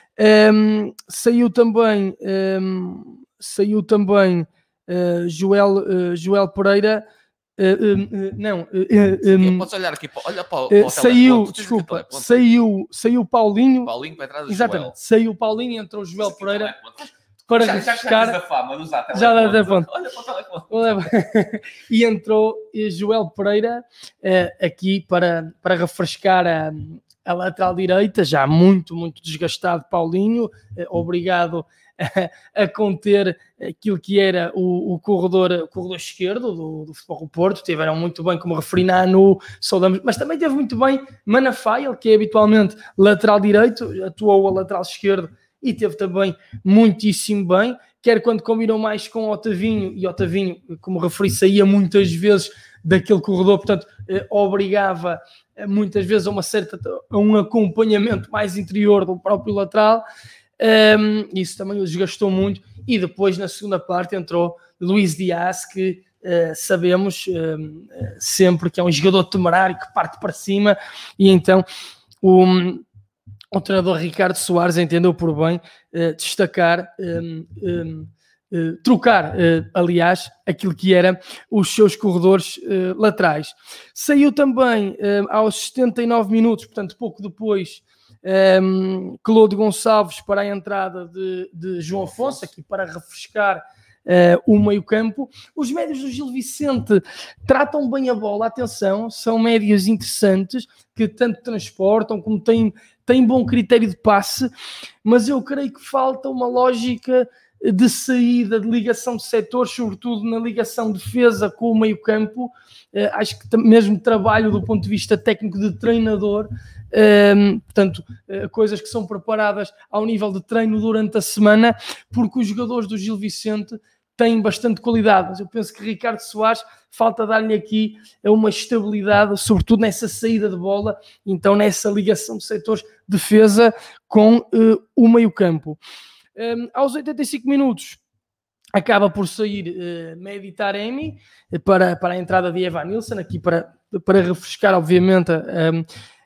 B: Um, saiu também um, saiu também uh, Joel, uh, Joel Pereira. Uh, uh, uh, não, uh, um,
A: podes olhar aqui, olha para o, para o
B: uh, saiu, desculpa, saiu, saiu Paulinho,
A: Paulinho para trás do
B: exatamente,
A: Joel.
B: Saiu Paulinho, entrou o Joel
A: Sim,
B: Pereira
A: para já, refrescar, já, já, fama de usar
B: já dá telefone.
A: Olha para o telefone.
B: E entrou Joel Pereira uh, aqui para, para refrescar a, a lateral direita, já muito, muito desgastado Paulinho, uh, obrigado a, a conter aquilo que era o, o, corredor, o corredor esquerdo do, do Futebol do Porto. Tiveram muito bem, como referi na ANU, saudamos, mas também teve muito bem Manafael, que é habitualmente lateral direito, atuou a lateral esquerdo e teve também muitíssimo bem, quer quando combinou mais com o Otavinho, e Otavinho, como referi, saía muitas vezes daquele corredor, portanto, eh, obrigava eh, muitas vezes a, uma certa, a um acompanhamento mais interior do próprio lateral. Um, isso também o desgastou muito, e depois na segunda parte entrou Luís Dias, que uh, sabemos um, sempre que é um jogador temerário, que parte para cima, e então o, o treinador Ricardo Soares entendeu por bem uh, destacar, um, um, uh, trocar, uh, aliás, aquilo que eram os seus corredores uh, laterais. Saiu também uh, aos setenta e nove minutos, portanto pouco depois, Um, Claude Gonçalves para a entrada de, de João Afonso, aqui para refrescar uh, o meio campo. Os médios do Gil Vicente tratam bem a bola, atenção, são médios interessantes, que tanto transportam como têm, têm bom critério de passe, mas eu creio que falta uma lógica de saída, de ligação de setores, sobretudo na ligação defesa com o meio campo. Uh, acho que mesmo trabalho do ponto de vista técnico de treinador, um, portanto, uh, coisas que são preparadas ao nível de treino durante a semana, porque os jogadores do Gil Vicente têm bastante qualidade, mas eu penso que Ricardo Soares falta dar-lhe aqui uma estabilidade, sobretudo nessa saída de bola, então nessa ligação de setores defesa com uh, o meio campo. Um, aos oitenta e cinco minutos acaba por sair uh, Mehdi Taremi para, para a entrada de Evan Nilsson, aqui para, para refrescar obviamente um,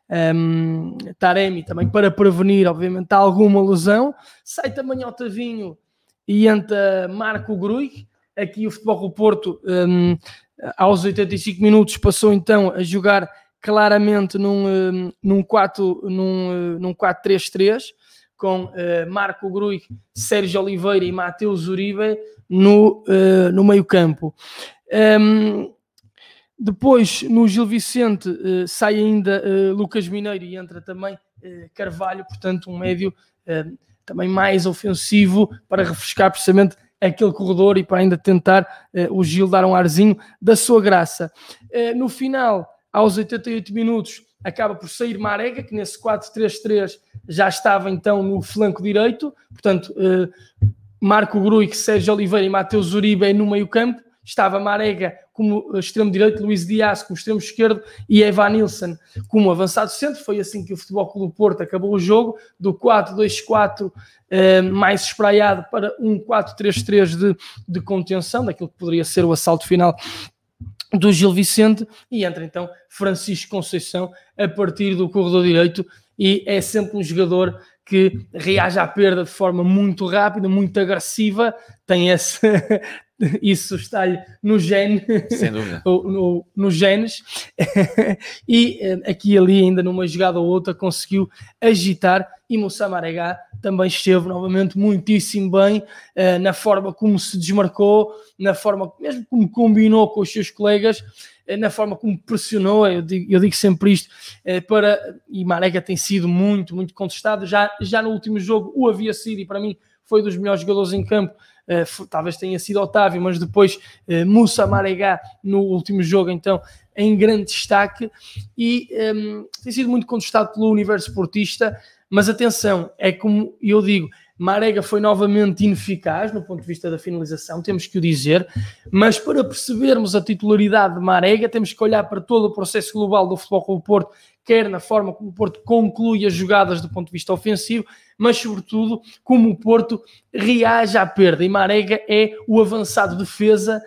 B: um, Taremi, também para prevenir obviamente alguma lesão. Sai também Otavinho e entra Marco Gruy, aqui o Futebol Clube Porto, um, aos oitenta e cinco minutos, passou então a jogar claramente num, um, num quatro três três, com uh, Marco Gruy, Sérgio Oliveira e Mateus Uribe no, uh, no meio campo. Um, depois, no Gil Vicente, uh, sai ainda uh, Lucas Mineiro e entra também uh, Carvalho, portanto um médio uh, também mais ofensivo para refrescar precisamente aquele corredor e para ainda tentar uh, o Gil dar um arzinho da sua graça. Uh, no final, aos oitenta e oito minutos, acaba por sair Marega, que nesse quatro três três já estava então no flanco direito, portanto, eh, Marco Gruy, Sérgio Oliveira e Mateus Uribe no meio campo, estava Marega como extremo direito, Luís Dias como extremo esquerdo e Evan Nilsson como avançado centro. Foi assim que o Futebol Clube do Porto acabou o jogo, do quatro dois quatro eh, mais espraiado para um quatro três três de, de contenção, daquilo que poderia ser o assalto final do Gil Vicente, e entra então Francisco Conceição a partir do corredor direito, e é sempre um jogador que reage à perda de forma muito rápida, muito agressiva, tem esse... isso está-lhe no gene,
A: sem dúvida,
B: no, no genes, e aqui e ali ainda numa jogada ou outra conseguiu agitar, e Moussa Marega também esteve novamente muitíssimo bem uh, na forma como se desmarcou, na forma mesmo como combinou com os seus colegas, uh, na forma como pressionou. Eu digo, eu digo sempre isto, uh, para, e Marega tem sido muito, muito contestado, já, já no último jogo o havia sido, e para mim foi dos melhores jogadores em campo. Uh, talvez tenha sido Otávio, mas depois uh, Moussa Marega no último jogo, então em grande destaque, e um, tem sido muito contestado pelo universo portista. Mas atenção, é como eu digo, Marega foi novamente ineficaz no ponto de vista da finalização, temos que o dizer, mas para percebermos a titularidade de Marega temos que olhar para todo o processo global do Futebol Clube do Porto, quer na forma como o Porto conclui as jogadas do ponto de vista ofensivo, mas sobretudo como o Porto reage à perda, e Marega é o avançado defesa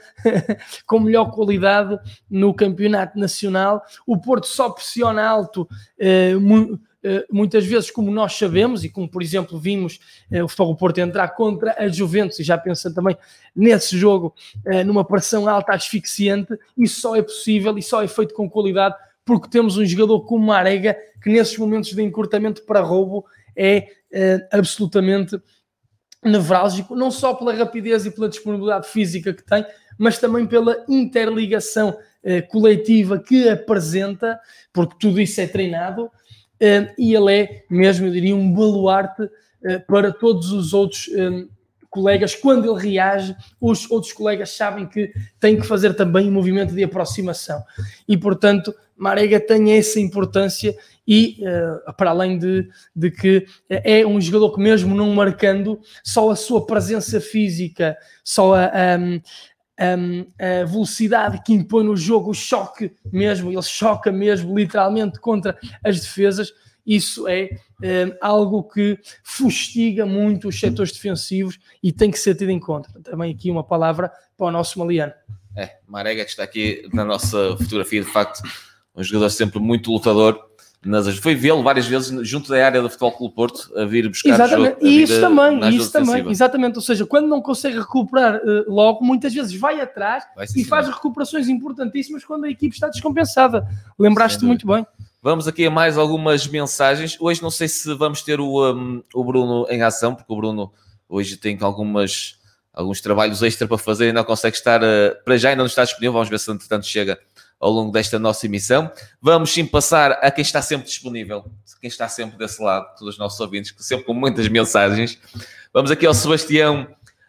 B: com melhor qualidade no campeonato nacional. O Porto só pressiona alto, eh, muito, muitas vezes, como nós sabemos, e como por exemplo vimos eh, o Futebol do Porto entrar contra a Juventus, e já pensando também nesse jogo, eh, numa pressão alta asfixiante. Isso só é possível e só é feito com qualidade porque temos um jogador como Marega, que nesses momentos de encurtamento para roubo é eh, absolutamente nevrálgico, não só pela rapidez e pela disponibilidade física que tem, mas também pela interligação eh, coletiva que apresenta, porque tudo isso é treinado. Uh, e ele é mesmo, eu diria, um baluarte uh, para todos os outros um, colegas. Quando ele reage, os outros colegas sabem que têm que fazer também um movimento de aproximação, e portanto Marega tem essa importância, e uh, para além de, de que é um jogador que, mesmo não marcando, só a sua presença física, só a, um, Um, a velocidade que impõe no jogo, o choque mesmo, ele choca mesmo literalmente contra as defesas. Isso é um, algo que fustiga muito os setores defensivos e tem que ser tido em conta. Também aqui uma palavra para o nosso Maliano.
A: É, Marega, que está aqui na nossa fotografia, de facto, um jogador sempre muito lutador. Nas, foi vê-lo várias vezes junto da área do Futebol Clube Porto a vir buscar
B: exatamente.
A: o jogo,
B: e isso também,
A: e
B: isso também, exatamente, ou seja, quando não consegue recuperar uh, logo, muitas vezes vai atrás vai e faz recuperações importantíssimas quando a equipe está descompensada. Lembraste muito bem.
A: Vamos aqui a mais algumas mensagens. Hoje não sei se vamos ter o, um, o Bruno em ação, porque o Bruno hoje tem algumas, alguns trabalhos extra para fazer e não consegue estar, uh, para já ainda não está disponível. Vamos ver se entretanto chega ao longo desta nossa emissão. Vamos sim passar a quem está sempre disponível, quem está sempre desse lado, todos os nossos ouvintes, que sempre com muitas mensagens. Vamos aqui ao Sebastião,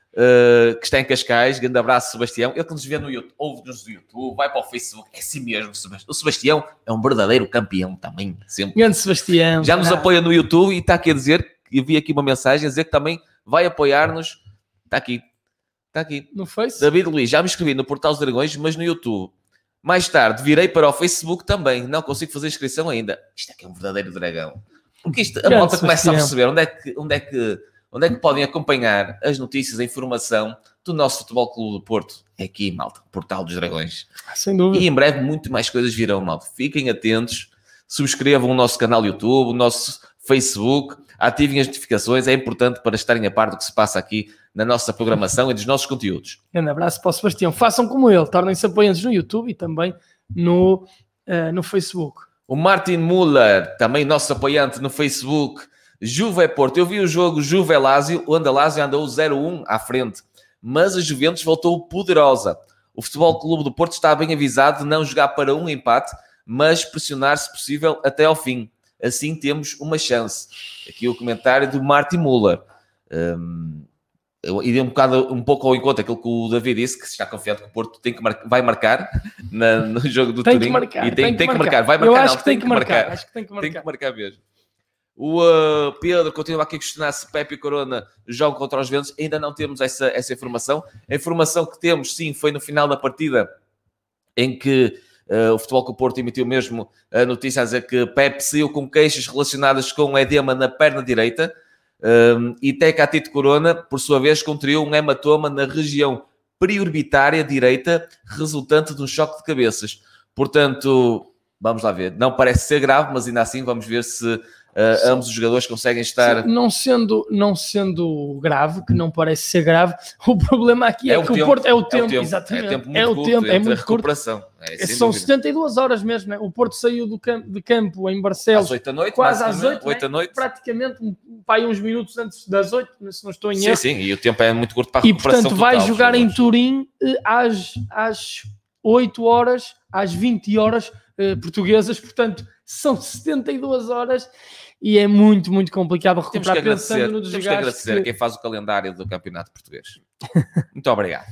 A: uh, que está em Cascais. Grande abraço, Sebastião. Ele que nos vê no YouTube, ouve-nos do YouTube, vai para o Facebook. É assim mesmo, o Sebastião é um verdadeiro campeão também, sempre.
B: Grande Sebastião.
A: Já nos apoia no YouTube e está aqui a dizer, eu vi aqui uma mensagem a dizer que também vai apoiar-nos. Está aqui, está aqui.
B: No Face?
A: David Luís, já me inscrevi no Portal dos Dragões, mas no YouTube. Mais tarde virei para o Facebook também. Não consigo fazer inscrição ainda. Isto é que é um verdadeiro dragão. Porque isto, a malta começa a perceber onde é, que, onde, é que, onde é que podem acompanhar as notícias, a informação do nosso Futebol Clube do Porto. É aqui, malta. Portal dos Dragões.
B: Sem dúvida.
A: E em breve muito mais coisas virão, malta. Fiquem atentos. Subscrevam o nosso canal YouTube, o nosso Facebook. ativem as notificações, é importante para estarem a par do que se passa aqui na nossa programação e dos nossos conteúdos.
B: Grande abraço para o Sebastião. Façam como ele, tornem-se apoiantes no YouTube e também no, uh, no Facebook.
A: O Martin Muller, também nosso apoiante no Facebook. Juve Porto. Eu vi o jogo Juve Lazio, onde a Lazio andou zero a um à frente, mas a Juventus voltou poderosa. O Futebol Clube do Porto está bem avisado de não jogar para um empate, mas pressionar, se possível, até ao fim. Assim temos uma chance. Aqui o comentário do Martin Muller. Um, eu irei um, bocado, um pouco ao encontro daquilo que o David disse, que está confiante que o Porto tem que mar... vai marcar na, no jogo do
B: tem
A: Turim.
B: Que marcar,
A: e tem,
B: tem,
A: tem que
B: que
A: marcar.
B: marcar.
A: Vai marcar,
B: eu acho
A: não,
B: que
A: tem,
B: tem que,
A: que
B: marcar.
A: marcar.
B: Acho que tem que marcar.
A: Tem que marcar mesmo. O uh, Pedro continua aqui a questionar se Pepe e Corona jogam contra os Juventus. Ainda não temos essa, essa informação. A informação que temos, sim, foi no final da partida em que uh, o Futebol Clube do Porto emitiu mesmo a notícia a dizer que Pepe saiu com queixas relacionadas com um edema na perna direita um, e Tecatito Corona, por sua vez, contraiu um hematoma na região periorbitária direita resultante de um choque de cabeças. Portanto, vamos lá ver. Não parece ser grave, mas ainda assim vamos ver se Uh, ambos os jogadores conseguem estar...
B: Sim, não, sendo, não sendo grave, que não parece ser grave, o problema aqui é, é que o, tempo, o Porto... É o tempo, é o tempo exatamente.
A: É, tempo muito
B: é o
A: curto,
B: tempo, é muito
A: a recuperação.
B: É, São dúvida. setenta e duas horas mesmo, né? O Porto saiu do campo, de campo em Barcelos...
A: Às oito da noite,
B: quase às oito,
A: oito da
B: né?
A: noite.
B: Praticamente um, pai, uns minutos antes das oito, se não estou em erro.
A: Sim, sim, e o tempo é muito curto para a recuperação.
B: E, portanto, vai jogar em Turim às, às oito horas, às vinte horas eh, portuguesas, portanto, são setenta e duas horas... E é muito, muito complicado recuperar.
A: Temos que agradecer,
B: no
A: temos que agradecer que... a quem faz o calendário do Campeonato Português. Muito obrigado.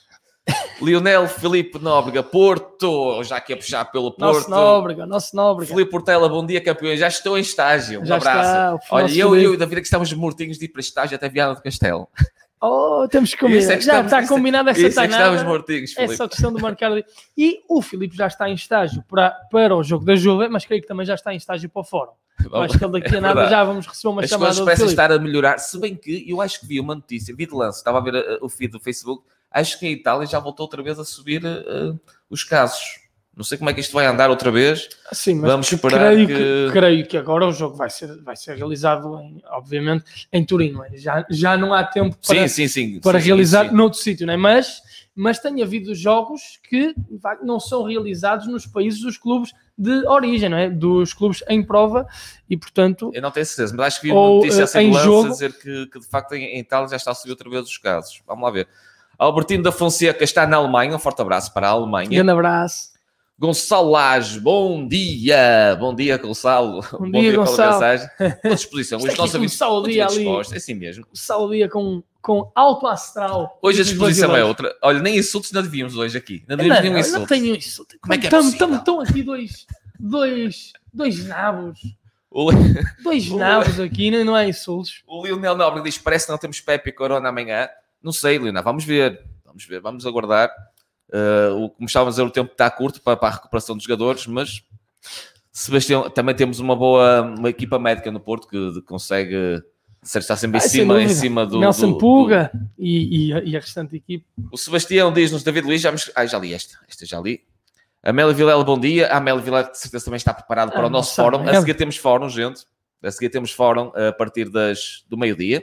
A: Lionel Filipe Nóbrega, Porto, já que é puxar pelo Porto.
B: Nosso Nóbrega, nosso Nóbrega.
A: Filipe Portela, bom dia, campeões. Já estou em estágio. Um
B: já
A: abraço.
B: Está,
A: Olha, eu e o David que estamos mortinhos de ir para estágio até Viana do Castelo.
B: Oh, temos que combinar. É que já estamos, está combinado essa
A: isso é que estamos mortinhos,
B: Filipe. É só questão de marcar. E o Filipe já está em estágio para, para o jogo da Juve, mas creio que também já está em estágio para o Fórum. Eu acho que ele daqui a nada já vamos receber uma
A: As
B: chamada.
A: As coisas parecem estar a melhorar, se bem que eu acho que vi uma notícia, vi de lance, estava a ver uh, o feed do Facebook, acho que a Itália já voltou outra vez a subir uh, os casos. Não sei como é que isto vai andar outra vez.
B: Sim, mas
A: vamos esperar
B: creio
A: que...
B: que... Creio que agora o jogo vai ser, vai ser realizado, em, obviamente, em Turim. Não é? já, já não há tempo para,
A: sim, sim, sim,
B: para
A: sim,
B: realizar
A: sim.
B: noutro sítio, não é? Mas, mas tem havido jogos que não são realizados nos países dos clubes de origem, não é? Dos clubes em prova e, portanto...
A: Eu não tenho certeza, mas acho que vi uma notícia assim
B: em
A: lance
B: jogo...
A: a dizer que, que, de facto, em, em Itália já está a subir outra vez os casos. Vamos lá ver. Albertino da Fonseca está na Alemanha. Um forte abraço para a Alemanha.
B: Grande abraço.
A: Gonçalo Lage, bom dia. Bom dia, Gonçalo.
B: Bom, bom dia, dia Gonçalo.
A: Pela mensagem. Com disposição. Os nossos amigos
B: o dia ali.
A: É assim mesmo.
B: Começar o dia com, com alto astral.
A: Hoje a disposição é outra. Olha, nem insultos não devíamos hoje aqui. Não devíamos nenhum insulto.
B: Não tenho insulto.
A: Como é que é possível?
B: Estão aqui dois, dois, dois nabos.
A: O...
B: Dois nabos aqui, não é insultos.
A: O Lionel Nobre diz, parece que não temos Pepe e Corona amanhã. Não sei, Lionel, vamos ver. Vamos ver, vamos aguardar. Uh, como estávamos a dizer, o tempo está curto para, para a recuperação dos jogadores, mas Sebastião, também temos uma boa uma equipa médica no Porto que, que consegue estar sempre em, ah, cima, em cima do...
B: Nelson
A: do,
B: Puga
A: do...
B: E, e, a, e a restante equipe.
A: O Sebastião diz-nos, David Luiz, já, me... ah, já li esta, esta já li. Amélia Vilela, bom dia. A Amélia Vilela, de certeza, também está preparado para ah, o nosso fórum. A seguir temos fórum, gente. A seguir temos fórum a partir das, do meio-dia.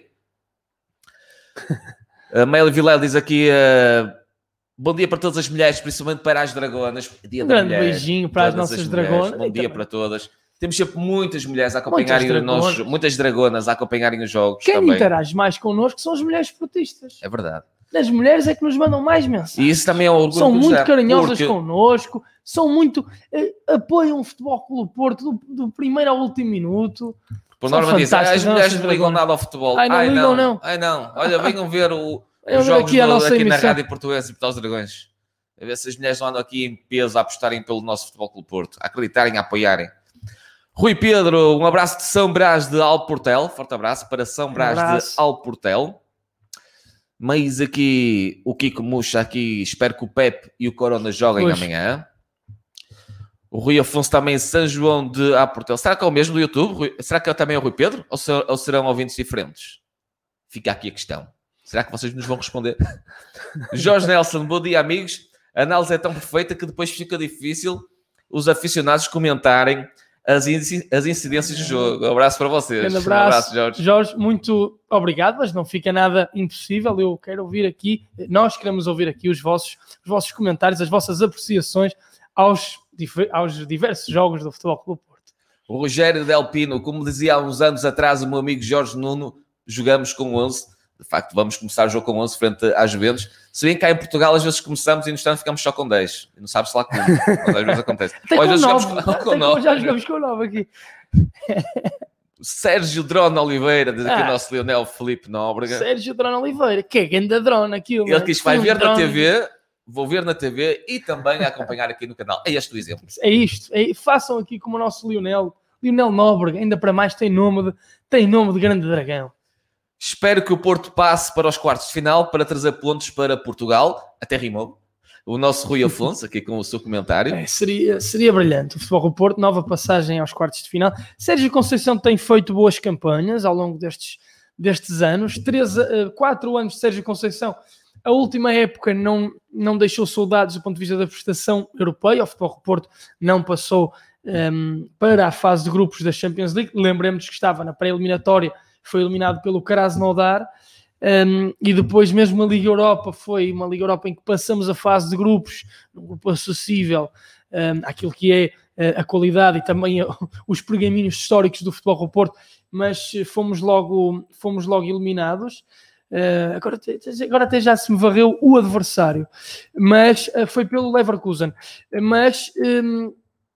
A: A Amélia Vilela diz aqui... Uh... Bom dia para todas as mulheres, principalmente para as dragonas. Dia
B: um
A: da
B: grande
A: mulher,
B: beijinho para as nossas as dragonas.
A: Bom dia para todas. Temos sempre muitas mulheres a acompanharem muitas nós, muitas dragonas a acompanharem os jogos.
B: Quem
A: também
B: interage mais connosco são as mulheres esportistas.
A: É verdade.
B: As mulheres é que nos mandam mais mensagens.
A: E isso também é orgulho.
B: São muito carinhosas
A: porque...
B: connosco, são muito... Eh, apoiam o Futebol Clube do Porto do, do primeiro ao último minuto.
A: Por norma diz, as mulheres não ligam nada ao futebol.
B: Ai, não
A: Ai,
B: ligam,
A: não.
B: não.
A: Ai, não. Olha, venham ver o...
B: Eu
A: os jogos
B: aqui,
A: do, aqui na
B: emissão.
A: Rádio Portuense e Portal dos Dragões. A ver se as mulheres não andam aqui em peso a apostarem pelo nosso Futebol Clube Porto, a acreditarem, a apoiarem. Rui Pedro, um abraço de São Brás de Alportel. Forte abraço para São Brás um de Alportel. Mas aqui, o Kiko Muxa aqui, espero que o Pepe e o Corona joguem Poxa. amanhã. O Rui Afonso também em São João de Alportel. Será que é o mesmo do YouTube? Rui? Será que é também o Rui Pedro? Ou, ser, ou serão ouvintes diferentes? Fica aqui a questão. Será que vocês nos vão responder? Jorge Nelson, bom dia, amigos. A análise é tão perfeita que depois fica difícil os aficionados comentarem as, inc- as incidências do jogo. Um abraço para vocês.
B: Um abraço,
A: um abraço, Jorge.
B: Jorge, muito obrigado, mas não fica nada impossível. Eu quero ouvir aqui, nós queremos ouvir aqui os vossos, os vossos comentários, as vossas apreciações aos, aos diversos jogos do Futebol Clube Porto.
A: O Rogério Del Pino, como dizia há uns anos atrás o meu amigo Jorge Nuno, jogamos com onze. De facto, vamos começar o jogo com onze frente às Juventus. Se bem cá em Portugal, às vezes começamos e no instante ficamos só com dez. E não sabe-se lá como. Mas às vezes acontece.
B: Até com
A: Hoje
B: nove.
A: jogamos com,
B: Até
A: com
B: com,
A: nove.
B: já jogamos com nove aqui.
A: Sérgio Drone Oliveira, diz aqui
B: Ah.
A: o nosso Leonel Felipe Nóbrega.
B: Sérgio Drone Oliveira, que é grande drone aquilo.
A: Ele quis, vai
B: Foi um
A: ver na
B: drone.
A: T V, vou ver na T V e também a acompanhar aqui no canal. É este o exemplo.
B: É isto, é, façam aqui como o nosso Lionel, Lionel Nóbrega, ainda para mais tem nome de, tem nome de grande dragão.
A: Espero que o Porto passe para os quartos de final para trazer pontos para Portugal. Até rimou. O nosso Rui Afonso, aqui com o seu comentário.
B: É, seria, seria brilhante. O Futebol Clube Porto, nova passagem aos quartos de final. Sérgio Conceição tem feito boas campanhas ao longo destes, destes anos. Três, uh, quatro anos de Sérgio Conceição. A última época não, não deixou saudades do ponto de vista da prestação europeia. O Futebol Clube Porto não passou um, para a fase de grupos da Champions League. Lembremos que estava na pré-eliminatória, foi eliminado pelo Krasnodar. Um, e depois mesmo a Liga Europa foi uma Liga Europa em que passamos a fase de grupos, um grupo acessível um, àquilo que é uh, a qualidade e também uh, os pergaminhos históricos do Futebol Clube Porto, mas uh, fomos, logo, fomos logo eliminados. Uh, agora, agora até já se me varreu o adversário, mas uh, foi pelo Leverkusen. Mas um,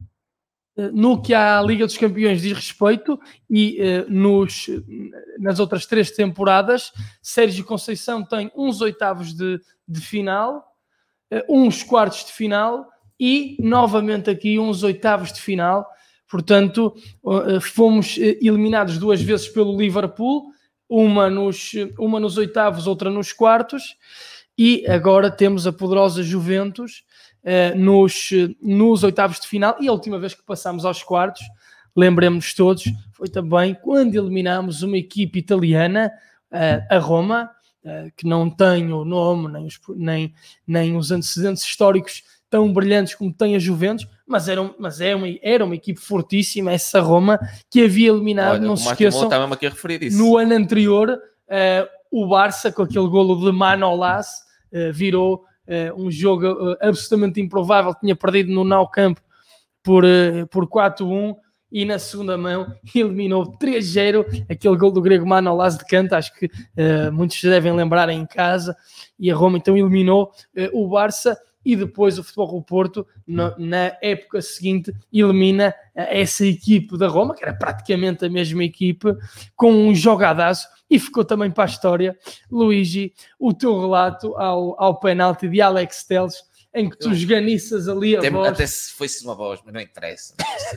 B: no que à Liga dos Campeões diz respeito e uh, nos, nas outras três temporadas, Sérgio Conceição tem uns oitavos de, de final, uh, uns quartos de final e novamente aqui uns oitavos de final. Portanto, uh, fomos uh, eliminados duas vezes pelo Liverpool, uma nos, uma nos oitavos, outra nos quartos, e agora temos a poderosa Juventus Uh, nos, nos oitavos de final, e a última vez que passámos aos quartos, lembremos todos, foi também quando eliminámos uma equipe italiana, uh, a Roma, uh, que não tem o nome nem os, nem, nem os antecedentes históricos tão brilhantes como tem a Juventus, mas era, um, mas é uma, era uma equipe fortíssima, essa Roma, que havia eliminado,
A: Olha,
B: não se esqueçam,
A: aqui a referir isso.
B: no ano anterior, uh, o Barça, com aquele golo de Manolas, uh, virou Uh, um jogo uh, absolutamente improvável, tinha perdido no Nou Camp por, uh, por quatro a um e na segunda mão eliminou três a zero, aquele gol do grego Manolas de canto, acho que uh, muitos se devem lembrar em casa, e a Roma então eliminou uh, o Barça, e depois o Futebol Clube Porto no, na época seguinte elimina uh, essa equipe da Roma, que era praticamente a mesma equipe, com um jogadaço. E ficou também para a história, Luigi, o teu relato ao, ao penalti de Alex Telles, em que tu eu, esganiças ali a
A: até,
B: voz.
A: Até se foi-se uma voz, mas não interessa.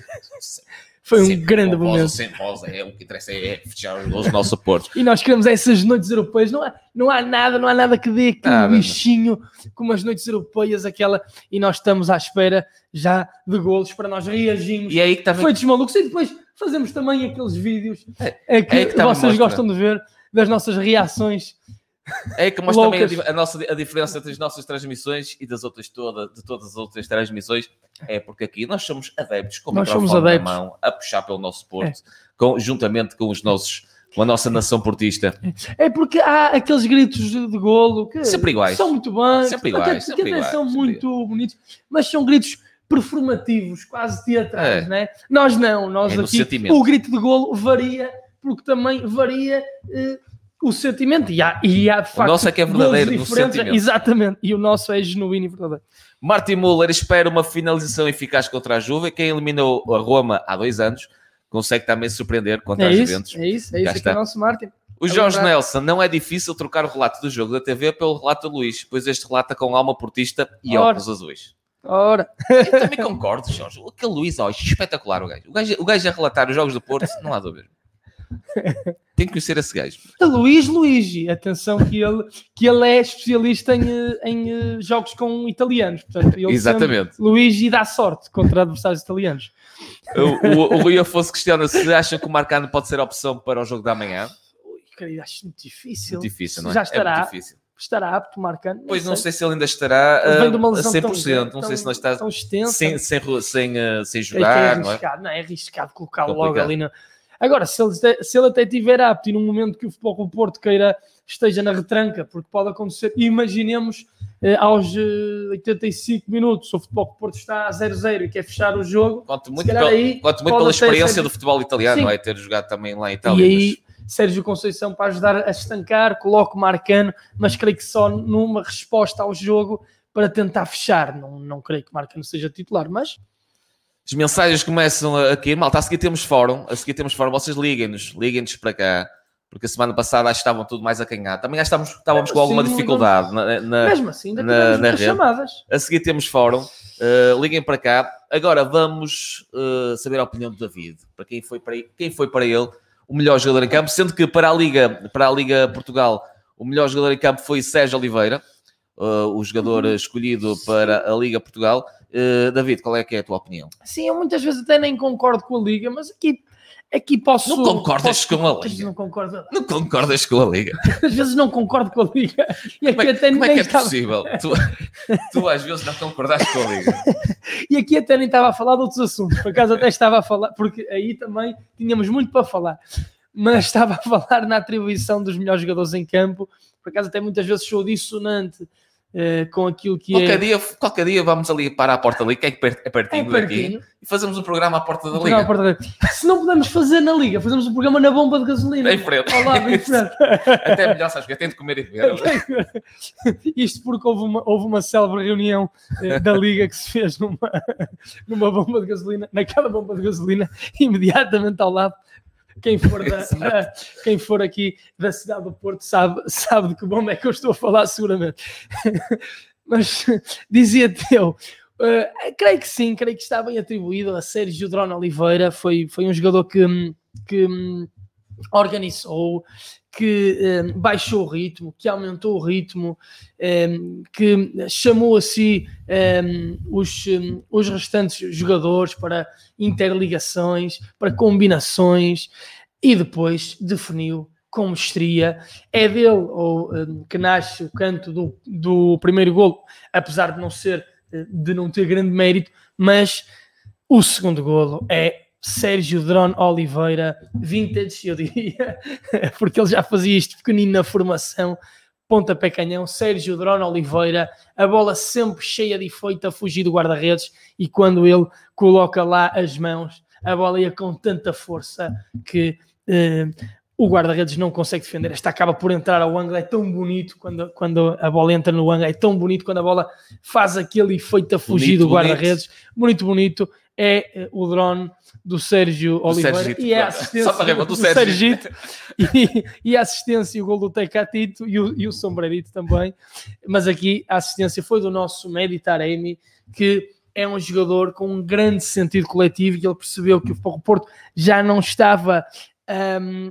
B: Foi um
A: sem
B: grande
A: voz,
B: momento.
A: Sem voz, é, o que interessa é fechar os gols do nosso Porto.
B: E nós queremos essas noites europeias. Não há, não há nada, não há nada que dê aquele ah, bichinho como as noites europeias, aquela, e nós estamos à espera já de golos para nós reagirmos.
A: E aí que também...
B: Feitos malucos. E depois fazemos também aqueles vídeos é, que,
A: é que
B: vocês gostam de ver, das nossas reações.
A: É que mostra também a, a, nossa, a diferença entre as nossas transmissões e das outras toda, de todas as outras transmissões, é porque aqui nós somos adeptos com o
B: nós
A: microfone
B: somos adeptos.
A: na mão, a puxar pelo nosso Porto, é. com, juntamente com os nossos, com a nossa nação portista.
B: É porque há aqueles gritos de, de golo que
A: sempre iguais.
B: São muito bons,
A: sempre iguais,
B: até,
A: sempre iguais,
B: são
A: sempre
B: muito
A: iguais.
B: bonitos, mas são gritos performativos, quase teatrais,
A: é.
B: né? Nós não, nós
A: é
B: aqui,
A: sentimento.
B: O grito de golo varia, porque também varia eh, o sentimento, e há, e há de facto...
A: O nosso é que é verdadeiro no sentimento.
B: Exatamente, e o nosso é genuíno e verdadeiro.
A: Martin Müller espera uma finalização eficaz contra a Juve, quem eliminou a Roma há dois anos, consegue também surpreender contra
B: é
A: a
B: isso,
A: Juventus.
B: É isso, é isso, que é o nosso Martin.
A: O Jorge Nelson, não é difícil trocar o relato do jogo da T V pelo relato do Luís, pois este relata com alma portista e
B: Ora.
A: óculos azuis.
B: Ora.
A: Eu também concordo, Jorge. Aquele Luís, ó, espetacular o gajo. O gajo. O gajo a relatar os jogos do Porto, não há dúvida. Tem que conhecer esse gajo.
B: Luís Luigi, atenção que ele, que ele é especialista em, em jogos com italianos. Portanto, ele
A: exatamente.
B: Luigi dá sorte contra adversários italianos.
A: O, o, o Rui Afonso questiona se acham que o Marcano pode ser a opção para o jogo da manhã.
B: Ui, querido, acho muito difícil.
A: Muito difícil, não é?
B: Já estará.
A: É muito difícil.
B: estará apto, Marcano?
A: Pois não sei. sei se ele ainda estará uh, a cem por cento,
B: tão,
A: não sei se não está
B: tão extensa,
A: sem, sem, sem, uh, sem jogar.
B: É, é arriscado,
A: não é?
B: Não, é arriscado colocá-lo logo ali. No... Agora, se ele, se ele até estiver apto e num momento que o Futebol Clube do Porto queira esteja na retranca, porque pode acontecer, imaginemos eh, aos eh, oitenta e cinco minutos, o Futebol Clube do Porto está a zero zero e quer fechar o jogo.
A: Conto muito, pel, aí, conto muito pela experiência ser... do futebol italiano, não é? Ter jogado também lá em Itália.
B: E aí, mas... Sérgio Conceição para ajudar a estancar, coloca o Marcano, mas creio que só numa resposta ao jogo para tentar fechar. Não, não creio que Marcano seja titular, mas...
A: As mensagens começam a cair. Malta, a seguir temos fórum. A seguir temos fórum. Vocês liguem-nos. Liguem-nos para cá. Porque a semana passada acho que estavam tudo mais acanhado. Também acho que estávamos, estávamos com alguma assim, dificuldade na, na,
B: mesmo assim, ainda
A: na, na rede.
B: Chamadas.
A: A seguir temos fórum. Uh, liguem para cá. Agora vamos uh, saber a opinião do David. Para quem foi para, quem foi para ele o melhor jogador em campo. Sendo que para a Liga, para a Liga Portugal o melhor jogador em campo foi Sérgio Oliveira. Uh, o jogador uhum. escolhido para a Liga Portugal. Uh, David, qual é que é a tua opinião?
B: Sim, eu muitas vezes até nem concordo com a Liga, mas aqui, aqui posso...
A: Não concordas
B: posso,
A: com a Liga?
B: Não concordo.
A: Não concordas com a Liga?
B: Às vezes não concordo com a Liga. E aqui
A: como é,
B: até
A: como
B: nem
A: é que é
B: estava...
A: possível? tu, tu às vezes não concordaste com a Liga.
B: E aqui até nem estava a falar de outros assuntos. Por acaso até estava a falar, porque aí também tínhamos muito para falar. Mas estava a falar na atribuição dos melhores jogadores em campo. Por acaso até muitas vezes sou dissonante. Uh, com aquilo que
A: qualquer
B: é...
A: Dia, qualquer dia vamos ali para a porta da Liga, que é, per, é pertinho, é pertinho. Daqui, e fazemos um programa à porta da Liga.
B: Porta da... Se não podemos fazer na Liga, fazemos um programa na bomba de gasolina.
A: Em frente.
B: Olá, bem frente.
A: Até melhor, sabes que eu tenho de comer e beber.
B: Isto porque houve uma, houve uma célebre reunião uh, da Liga que se fez numa, numa bomba de gasolina, naquela bomba de gasolina, imediatamente ao lado. Quem for, da, uh, quem for aqui da cidade do Porto sabe, sabe de que bomba é que eu estou a falar, seguramente. Mas dizia-te eu, uh, creio que sim, creio que está bem atribuído a Sérgio Drone Oliveira. Foi, foi um jogador que, que um, organizou, que um, baixou o ritmo, que aumentou o ritmo, um, que chamou a si um, os, um, os restantes jogadores para interligações, para combinações, e depois definiu com mestria. É dele ou, um, que nasce o canto do, do primeiro golo, apesar de não ser, de não ter grande mérito, mas o segundo golo é Sérgio Drone Oliveira, vintage, eu diria, porque ele já fazia isto pequenino na formação, pontapé canhão, Sérgio Drone Oliveira, a bola sempre cheia de efeito a fugir do guarda-redes, e quando ele coloca lá as mãos, a bola ia com tanta força que eh, o guarda-redes não consegue defender. Esta acaba por entrar ao ângulo, é tão bonito quando, quando a bola entra no ângulo, é tão bonito quando a bola faz aquele efeito a fugir bonito, do guarda-redes, bonito, bonito, é o drone do Sérgio do Oliveira Sergito, e, é a assistência
A: só para do,
B: do Sergito e, e a assistência e o gol do Tecatito e o, e o Sombrerito também, mas aqui a assistência foi do nosso Mehdi Taremi, que é um jogador com um grande sentido coletivo, e ele percebeu que o Porto já não estava um,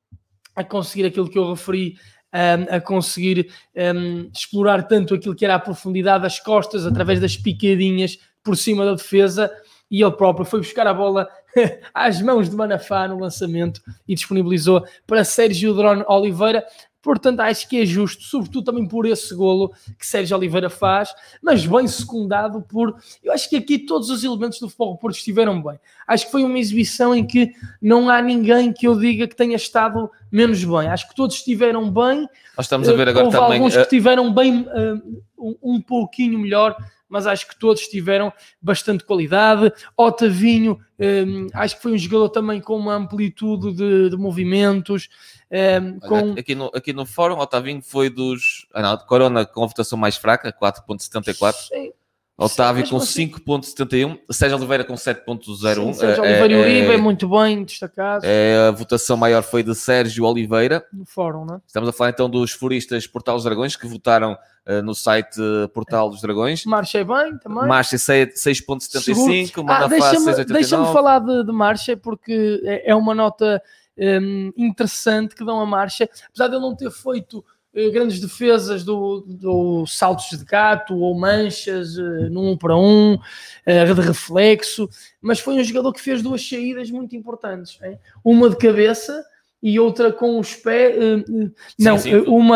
B: a conseguir aquilo que eu referi, um, a conseguir um, explorar tanto aquilo que era a profundidade das costas através das picadinhas por cima da defesa, e ele próprio foi buscar a bola às mãos de Manafá no lançamento e disponibilizou para Sérgio Drone Oliveira. Portanto, acho que é justo, sobretudo também por esse golo que Sérgio Oliveira faz, mas bem secundado por... Eu acho que aqui todos os elementos do Futebol do Porto estiveram bem. Acho que foi uma exibição em que não há ninguém que eu diga que tenha estado menos bem. Acho que todos estiveram bem.
A: Nós estamos a ver agora
B: Houve
A: também...
B: alguns que estiveram bem, uh, um, um pouquinho melhor, mas acho que todos tiveram bastante qualidade. Otavinho, um, acho que foi um jogador também com uma amplitude de, de movimentos. Um, com...
A: aqui, no, aqui no fórum, Otavinho foi dos... Ah, não, Corona com a votação mais fraca, quatro vírgula setenta e quatro. Sim. Otávio sim, com cinco vírgula setenta e um, Sérgio Oliveira com sete vírgula zero um.
B: Sérgio é, Oliveira e Uribe, é muito bem destacado.
A: É, a votação maior foi de Sérgio Oliveira.
B: No fórum, não é?
A: Estamos a falar então dos furistas Portal dos Dragões, que votaram uh, no site uh, Portal dos Dragões.
B: Marcha bem também.
A: Marcha seis vírgula setenta e cinco, Manafá
B: ah,
A: seis vírgula oitenta e nove.
B: Deixa-me falar de, de Marcha, porque é, é uma nota um, interessante que dão a Marcha, apesar de ele não ter feito grandes defesas do, do saltos de gato ou manchas uh, num um para um, uh, de reflexo, mas foi um jogador que fez duas saídas muito importantes, hein? Uma de cabeça e outra com os pés, uh, não, sim, sim. uma,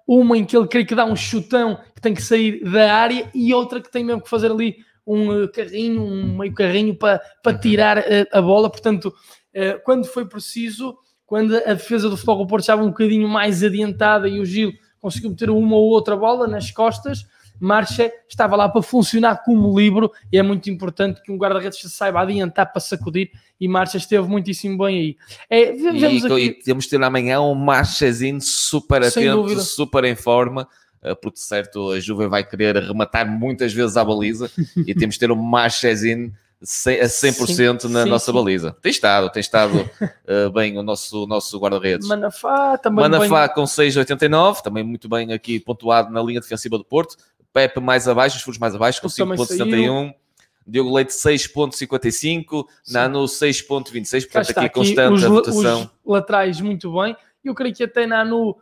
B: uma em que ele creio que dá um chutão que tem que sair da área e outra que tem mesmo que fazer ali um uh, carrinho, um meio carrinho para, para tirar uh, a bola. Portanto, uh, quando foi preciso, quando a defesa do Futebol Clube do Porto estava um bocadinho mais adiantada e o Gil conseguiu meter uma ou outra bola nas costas, Marche estava lá para funcionar como livro e é muito importante que um guarda-redes saiba adiantar para sacudir e Marche esteve muitíssimo bem aí. É,
A: e, aqui... e temos de ter amanhã um Marchezinho super atento, super em forma, porque certo a Juve vai querer rematar muitas vezes à baliza e temos de ter um Marchezinho a cem por cento sim, na sim, nossa sim. baliza. Tem estado, tem estado uh, bem o nosso, o nosso guarda-redes.
B: Manafá também
A: Manafá
B: bem...
A: com seis vírgula oitenta e nove, também muito bem aqui pontuado na linha defensiva do Porto. Pepe mais abaixo, os furos mais abaixo, com cinco vírgula setenta e um. Diogo Leite seis vírgula cinquenta e cinco. Sim. Nano seis vírgula vinte e seis. Portanto, aqui, aqui constante
B: os,
A: a votação.
B: Os laterais muito bem. Eu creio que até Nano,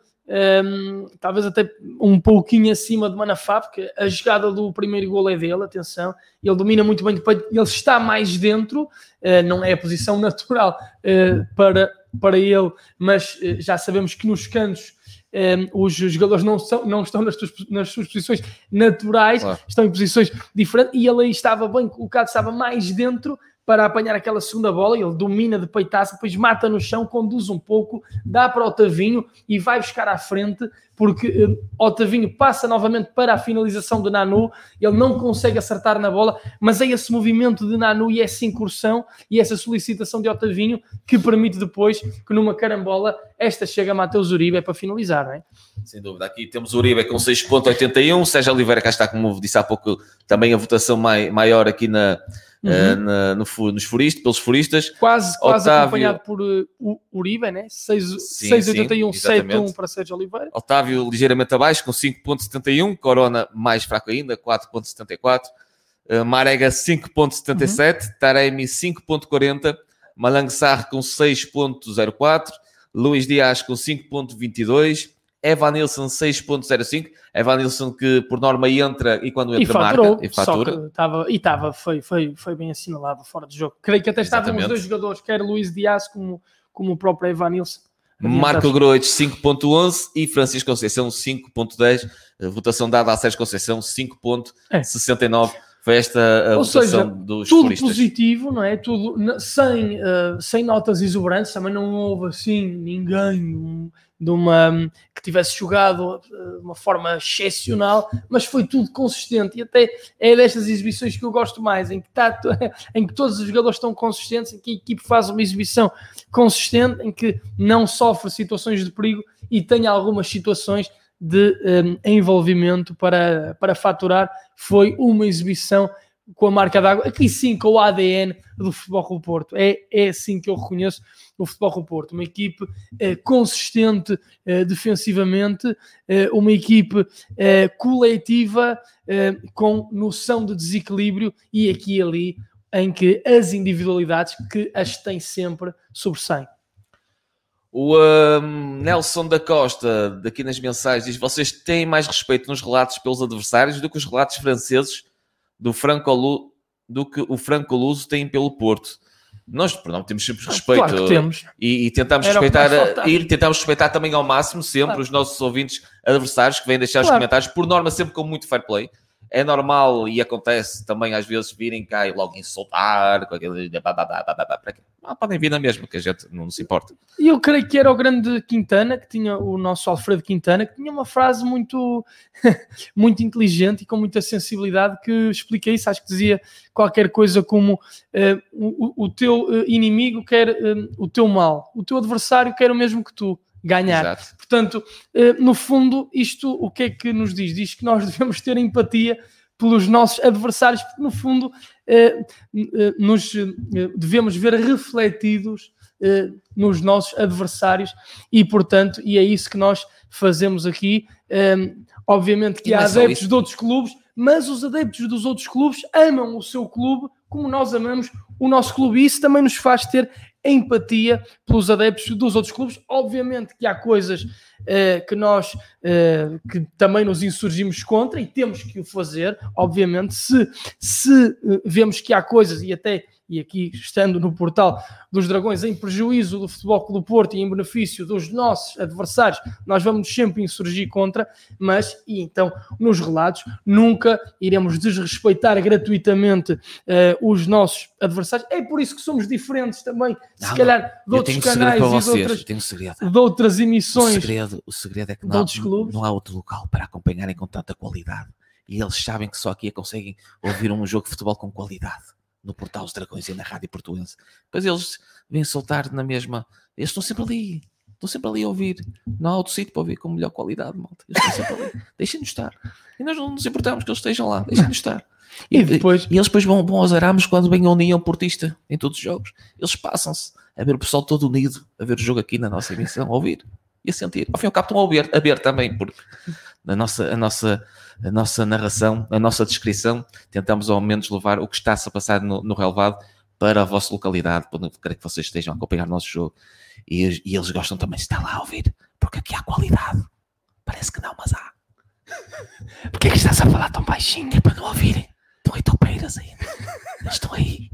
B: um, talvez até um pouquinho acima de Manafá, porque a jogada do primeiro golo é dele, atenção. Ele domina muito bem, depois ele está mais dentro. Uh, não é a posição natural uh, para, para ele, mas uh, já sabemos que nos cantos Um, os jogadores não, são, não estão nas, tuas, nas suas posições naturais, claro. Estão em posições diferentes e ele aí estava bem colocado, estava mais dentro para apanhar aquela segunda bola. Ele domina de peitaça, depois mata no chão, conduz um pouco, dá para o Otavinho e vai buscar à frente, porque um, Otavinho passa novamente para a finalização de Nanu. Ele não consegue acertar na bola, mas é esse movimento de Nanu e essa incursão e essa solicitação de Otavinho que permite depois que numa carambola esta chega a Mateus Uribe para finalizar, não é?
A: Sem dúvida, aqui temos o Uribe com seis vírgula oitenta e um, Sérgio Oliveira cá está, como disse há pouco, também a votação mai, maior aqui na, uhum. uh, na, no, nos furistas, pelos furistas.
B: Quase, quase Otávio... acompanhado por uh, Uribe, né? seis vírgula oitenta e um, sete vírgula um para Sérgio Oliveira.
A: Otávio ligeiramente abaixo com cinco vírgula setenta e um, Corona mais fraco ainda, quatro vírgula setenta e quatro, uh, Marega cinco vírgula setenta e sete, uhum. Taremi cinco vírgula quarenta, Malang Sarr com seis vírgula zero quatro, Luís Dias com cinco vírgula vinte e dois, Evanilson seis vírgula zero cinco, Evanilson que por norma entra e quando entra
B: e faturou,
A: marca e fatura.
B: Tava, e estava, foi, foi, foi bem assinalado fora de jogo. Creio que até estavam os dois jogadores, quer Luís Dias como, como o próprio Evanilson.
A: Marco Groitch cinco vírgula onze e Francisco Conceição cinco vírgula dez, a votação dada a Sérgio Conceição cinco vírgula sessenta e nove. É. Foi esta a
B: Ou
A: votação
B: seja,
A: dos
B: tudo
A: furistas.
B: Positivo, não é? Tudo sem, uh, sem notas exuberantes, também não houve assim ninguém um, de uma, que tivesse jogado uh, de uma forma excepcional, mas foi tudo consistente e até é destas exibições que eu gosto mais, em que, tá, em que todos os jogadores estão consistentes, em que a equipe faz uma exibição consistente, em que não sofre situações de perigo e tem algumas situações de um, envolvimento para, para faturar. Foi uma exibição com a marca d'água, aqui sim com o A D N do Futebol Clube do Porto. É, é assim que eu reconheço o Futebol Clube do Porto, uma equipe eh, consistente eh, defensivamente, eh, uma equipe eh, coletiva eh, com noção de desequilíbrio e aqui e ali em que as individualidades que as têm sempre sobressaem.
A: O um, Nelson da Costa, daqui nas mensagens, diz: vocês têm mais respeito nos relatos pelos adversários do que os relatos franceses do, Franco, do que o Franco-Luso tem pelo Porto. Nós, não, temos sempre respeito.
B: Claro que temos.
A: E, e tentamos respeitar, e tentamos respeitar também ao máximo sempre claro. Os nossos ouvintes adversários que vêm deixar claro. Os comentários, por norma sempre com muito fair play. É normal e acontece também às vezes virem cá e logo insultar, com aquele... ah, podem vir na mesma, que a gente não se importa.
B: E eu creio que era o grande Quintana, que tinha o nosso Alfredo Quintana, que tinha uma frase muito, muito inteligente e com muita sensibilidade que explica isso. Acho que dizia qualquer coisa como uh, o, o teu inimigo quer uh, o teu mal, o teu adversário quer o mesmo que tu. Ganhar. Exato. Portanto, no fundo, isto o que é que nos diz? Diz que nós devemos ter empatia pelos nossos adversários, porque no fundo nos devemos ver refletidos nos nossos adversários e, portanto, e é isso que nós fazemos aqui. Obviamente que há adeptos de outros clubes, mas os adeptos dos outros clubes amam o seu clube como nós amamos o nosso clube e isso também nos faz ter empatia pelos adeptos dos outros clubes. Obviamente que há coisas uh, que nós uh, que também nos insurgimos contra e temos que o fazer, obviamente, se, se uh, vemos que há coisas e até e aqui estando no portal dos Dragões em prejuízo do Futebol Clube do Porto e em benefício dos nossos adversários, nós vamos sempre insurgir contra, mas, e então, nos relatos, nunca iremos desrespeitar gratuitamente uh, os nossos adversários. É por isso que somos diferentes também,
C: não,
B: se calhar, de outros canais
C: para
B: e
C: vocês.
B: de outras,
C: tenho um segredo.
B: de outras emissões.
C: O segredo, o segredo é que não há, não há outro local para acompanharem com tanta qualidade. E eles sabem que só aqui conseguem ouvir um jogo de futebol com qualidade. No portal Os Dragões e na Rádio Portuense. Depois eles vêm soltar na mesma... Eles estão sempre ali. Estão sempre ali a ouvir. Não há outro sítio para ouvir com melhor qualidade, malta. Eles estão sempre ali. Deixem-nos estar. E nós não nos importamos que eles estejam lá. Deixem-nos estar. E, e, depois... e eles depois vão, vão aos arames quando vem a União Portista em todos os jogos. Eles passam-se a ver o pessoal todo unido, a ver o jogo aqui na nossa emissão, a ouvir e a sentir. Ao fim e ao cabo estão a ver, a ver também, porque na nossa, a, nossa, a nossa narração, a nossa descrição, tentamos ao menos levar o que está-se a passar no, no relevado para a vossa localidade, para querer que vocês estejam a acompanhar o nosso jogo. E, e eles gostam também de estar lá a ouvir, porque aqui há qualidade. Parece que não, mas há. Porquê é que estás a falar tão baixinho? É para não ouvirem. Estão aí topeiras ainda. Estão aí.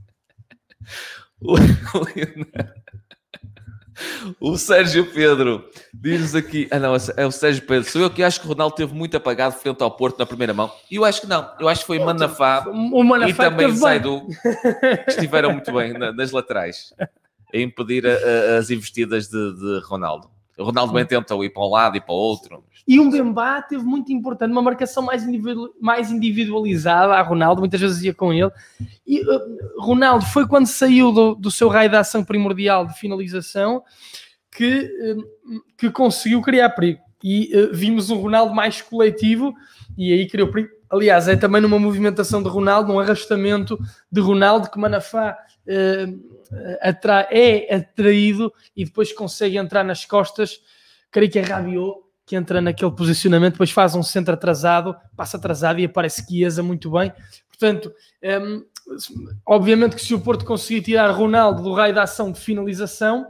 A: O Sérgio Pedro diz aqui, ah não, é o Sérgio Pedro, sou eu que acho que o Ronaldo teve muito apagado frente ao Porto na primeira mão, e eu acho que não, eu acho que foi Manafá
B: o Manafá
A: e também Zaidu que estiveram muito bem na, nas laterais a impedir a, a, as investidas de, de Ronaldo. O Ronaldo bem tentou ir para um lado e para o outro.
B: E um Bembá teve muito importante, uma marcação mais, individual, mais individualizada a Ronaldo, muitas vezes ia com ele. E uh, Ronaldo foi quando saiu do, do seu raio de ação primordial de finalização que, uh, que conseguiu criar perigo. E uh, vimos um Ronaldo mais coletivo e aí criou perigo. Aliás, é também numa movimentação de Ronaldo, num arrastamento de Ronaldo que Manafá uh, atra- é atraído e depois consegue entrar nas costas, creio que é Rabiot, que entra naquele posicionamento, depois faz um centro atrasado, passa atrasado e aparece Chiesa muito bem. Portanto, um, obviamente que se o Porto conseguir tirar Ronaldo do raio de ação de finalização,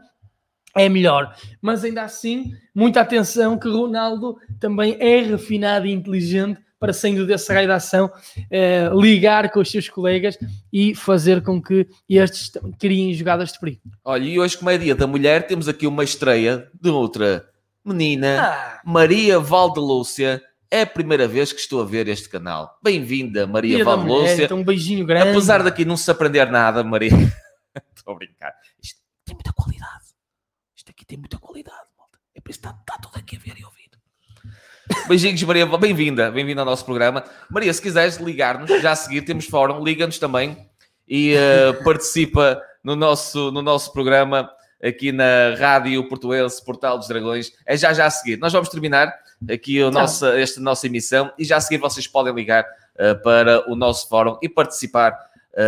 B: é melhor. Mas ainda assim, muita atenção que Ronaldo também é refinado e inteligente para, saindo desse raio de ação, eh, ligar com os seus colegas e fazer com que estes criem jogadas de perigo.
A: Olha, e hoje, como é dia da mulher, temos aqui uma estreia de outra menina, ah. Maria Valdelúcia. É a primeira vez que estou a ver este canal. Bem-vinda, Maria Valdelúcia.
B: Então, um beijinho grande.
A: Apesar daqui não se aprender nada, Maria. Estou a brincar.
C: Isto tem muita qualidade. Isto aqui tem muita qualidade, malta. É por isso que está, está tudo aqui a ver e a ouvir.
A: Beijinhos, Maria. Bem-vinda. Bem-vinda ao nosso programa. Maria, se quiseres ligar-nos, já a seguir temos fórum, liga-nos também e uh, participa no nosso, no nosso programa aqui na Rádio Portuense, Portal dos Dragões. É já já a seguir. Nós vamos terminar aqui a nossa, esta nossa emissão e já a seguir vocês podem ligar uh, para o nosso fórum e participar.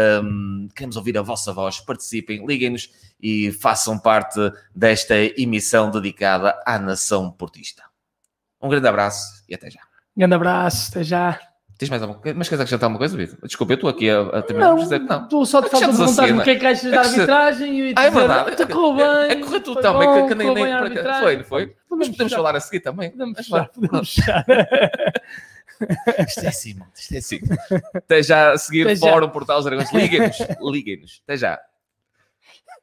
A: Um, queremos ouvir a vossa voz. Participem, liguem-nos e façam parte desta emissão dedicada à nação portista. Um grande abraço e até já.
B: Grande abraço, até já.
A: Tens mais alguma coisa? Mas queres acrescentar alguma coisa, Vitor? Desculpa, eu estou aqui a, a terminar.
B: Não, não. Estou só de falta de perguntar o que é que achas da arbitragem e
A: ah, é verdade.
B: Está correu bem.
A: É correr tudo também.
B: Bom,
A: que, que nem, nem,
B: nem
A: foi, não foi?
B: Podemos
A: Mas podemos
B: fechar.
A: falar a seguir também.
B: Podemos fechar. Podemos fechar.
A: Isto é assim, mano. Isto é assim. Até já a seguir,
B: Até
A: Fórum
B: já.
A: Portal dos Dragões. Liguem-nos. Liguem-nos. Até já.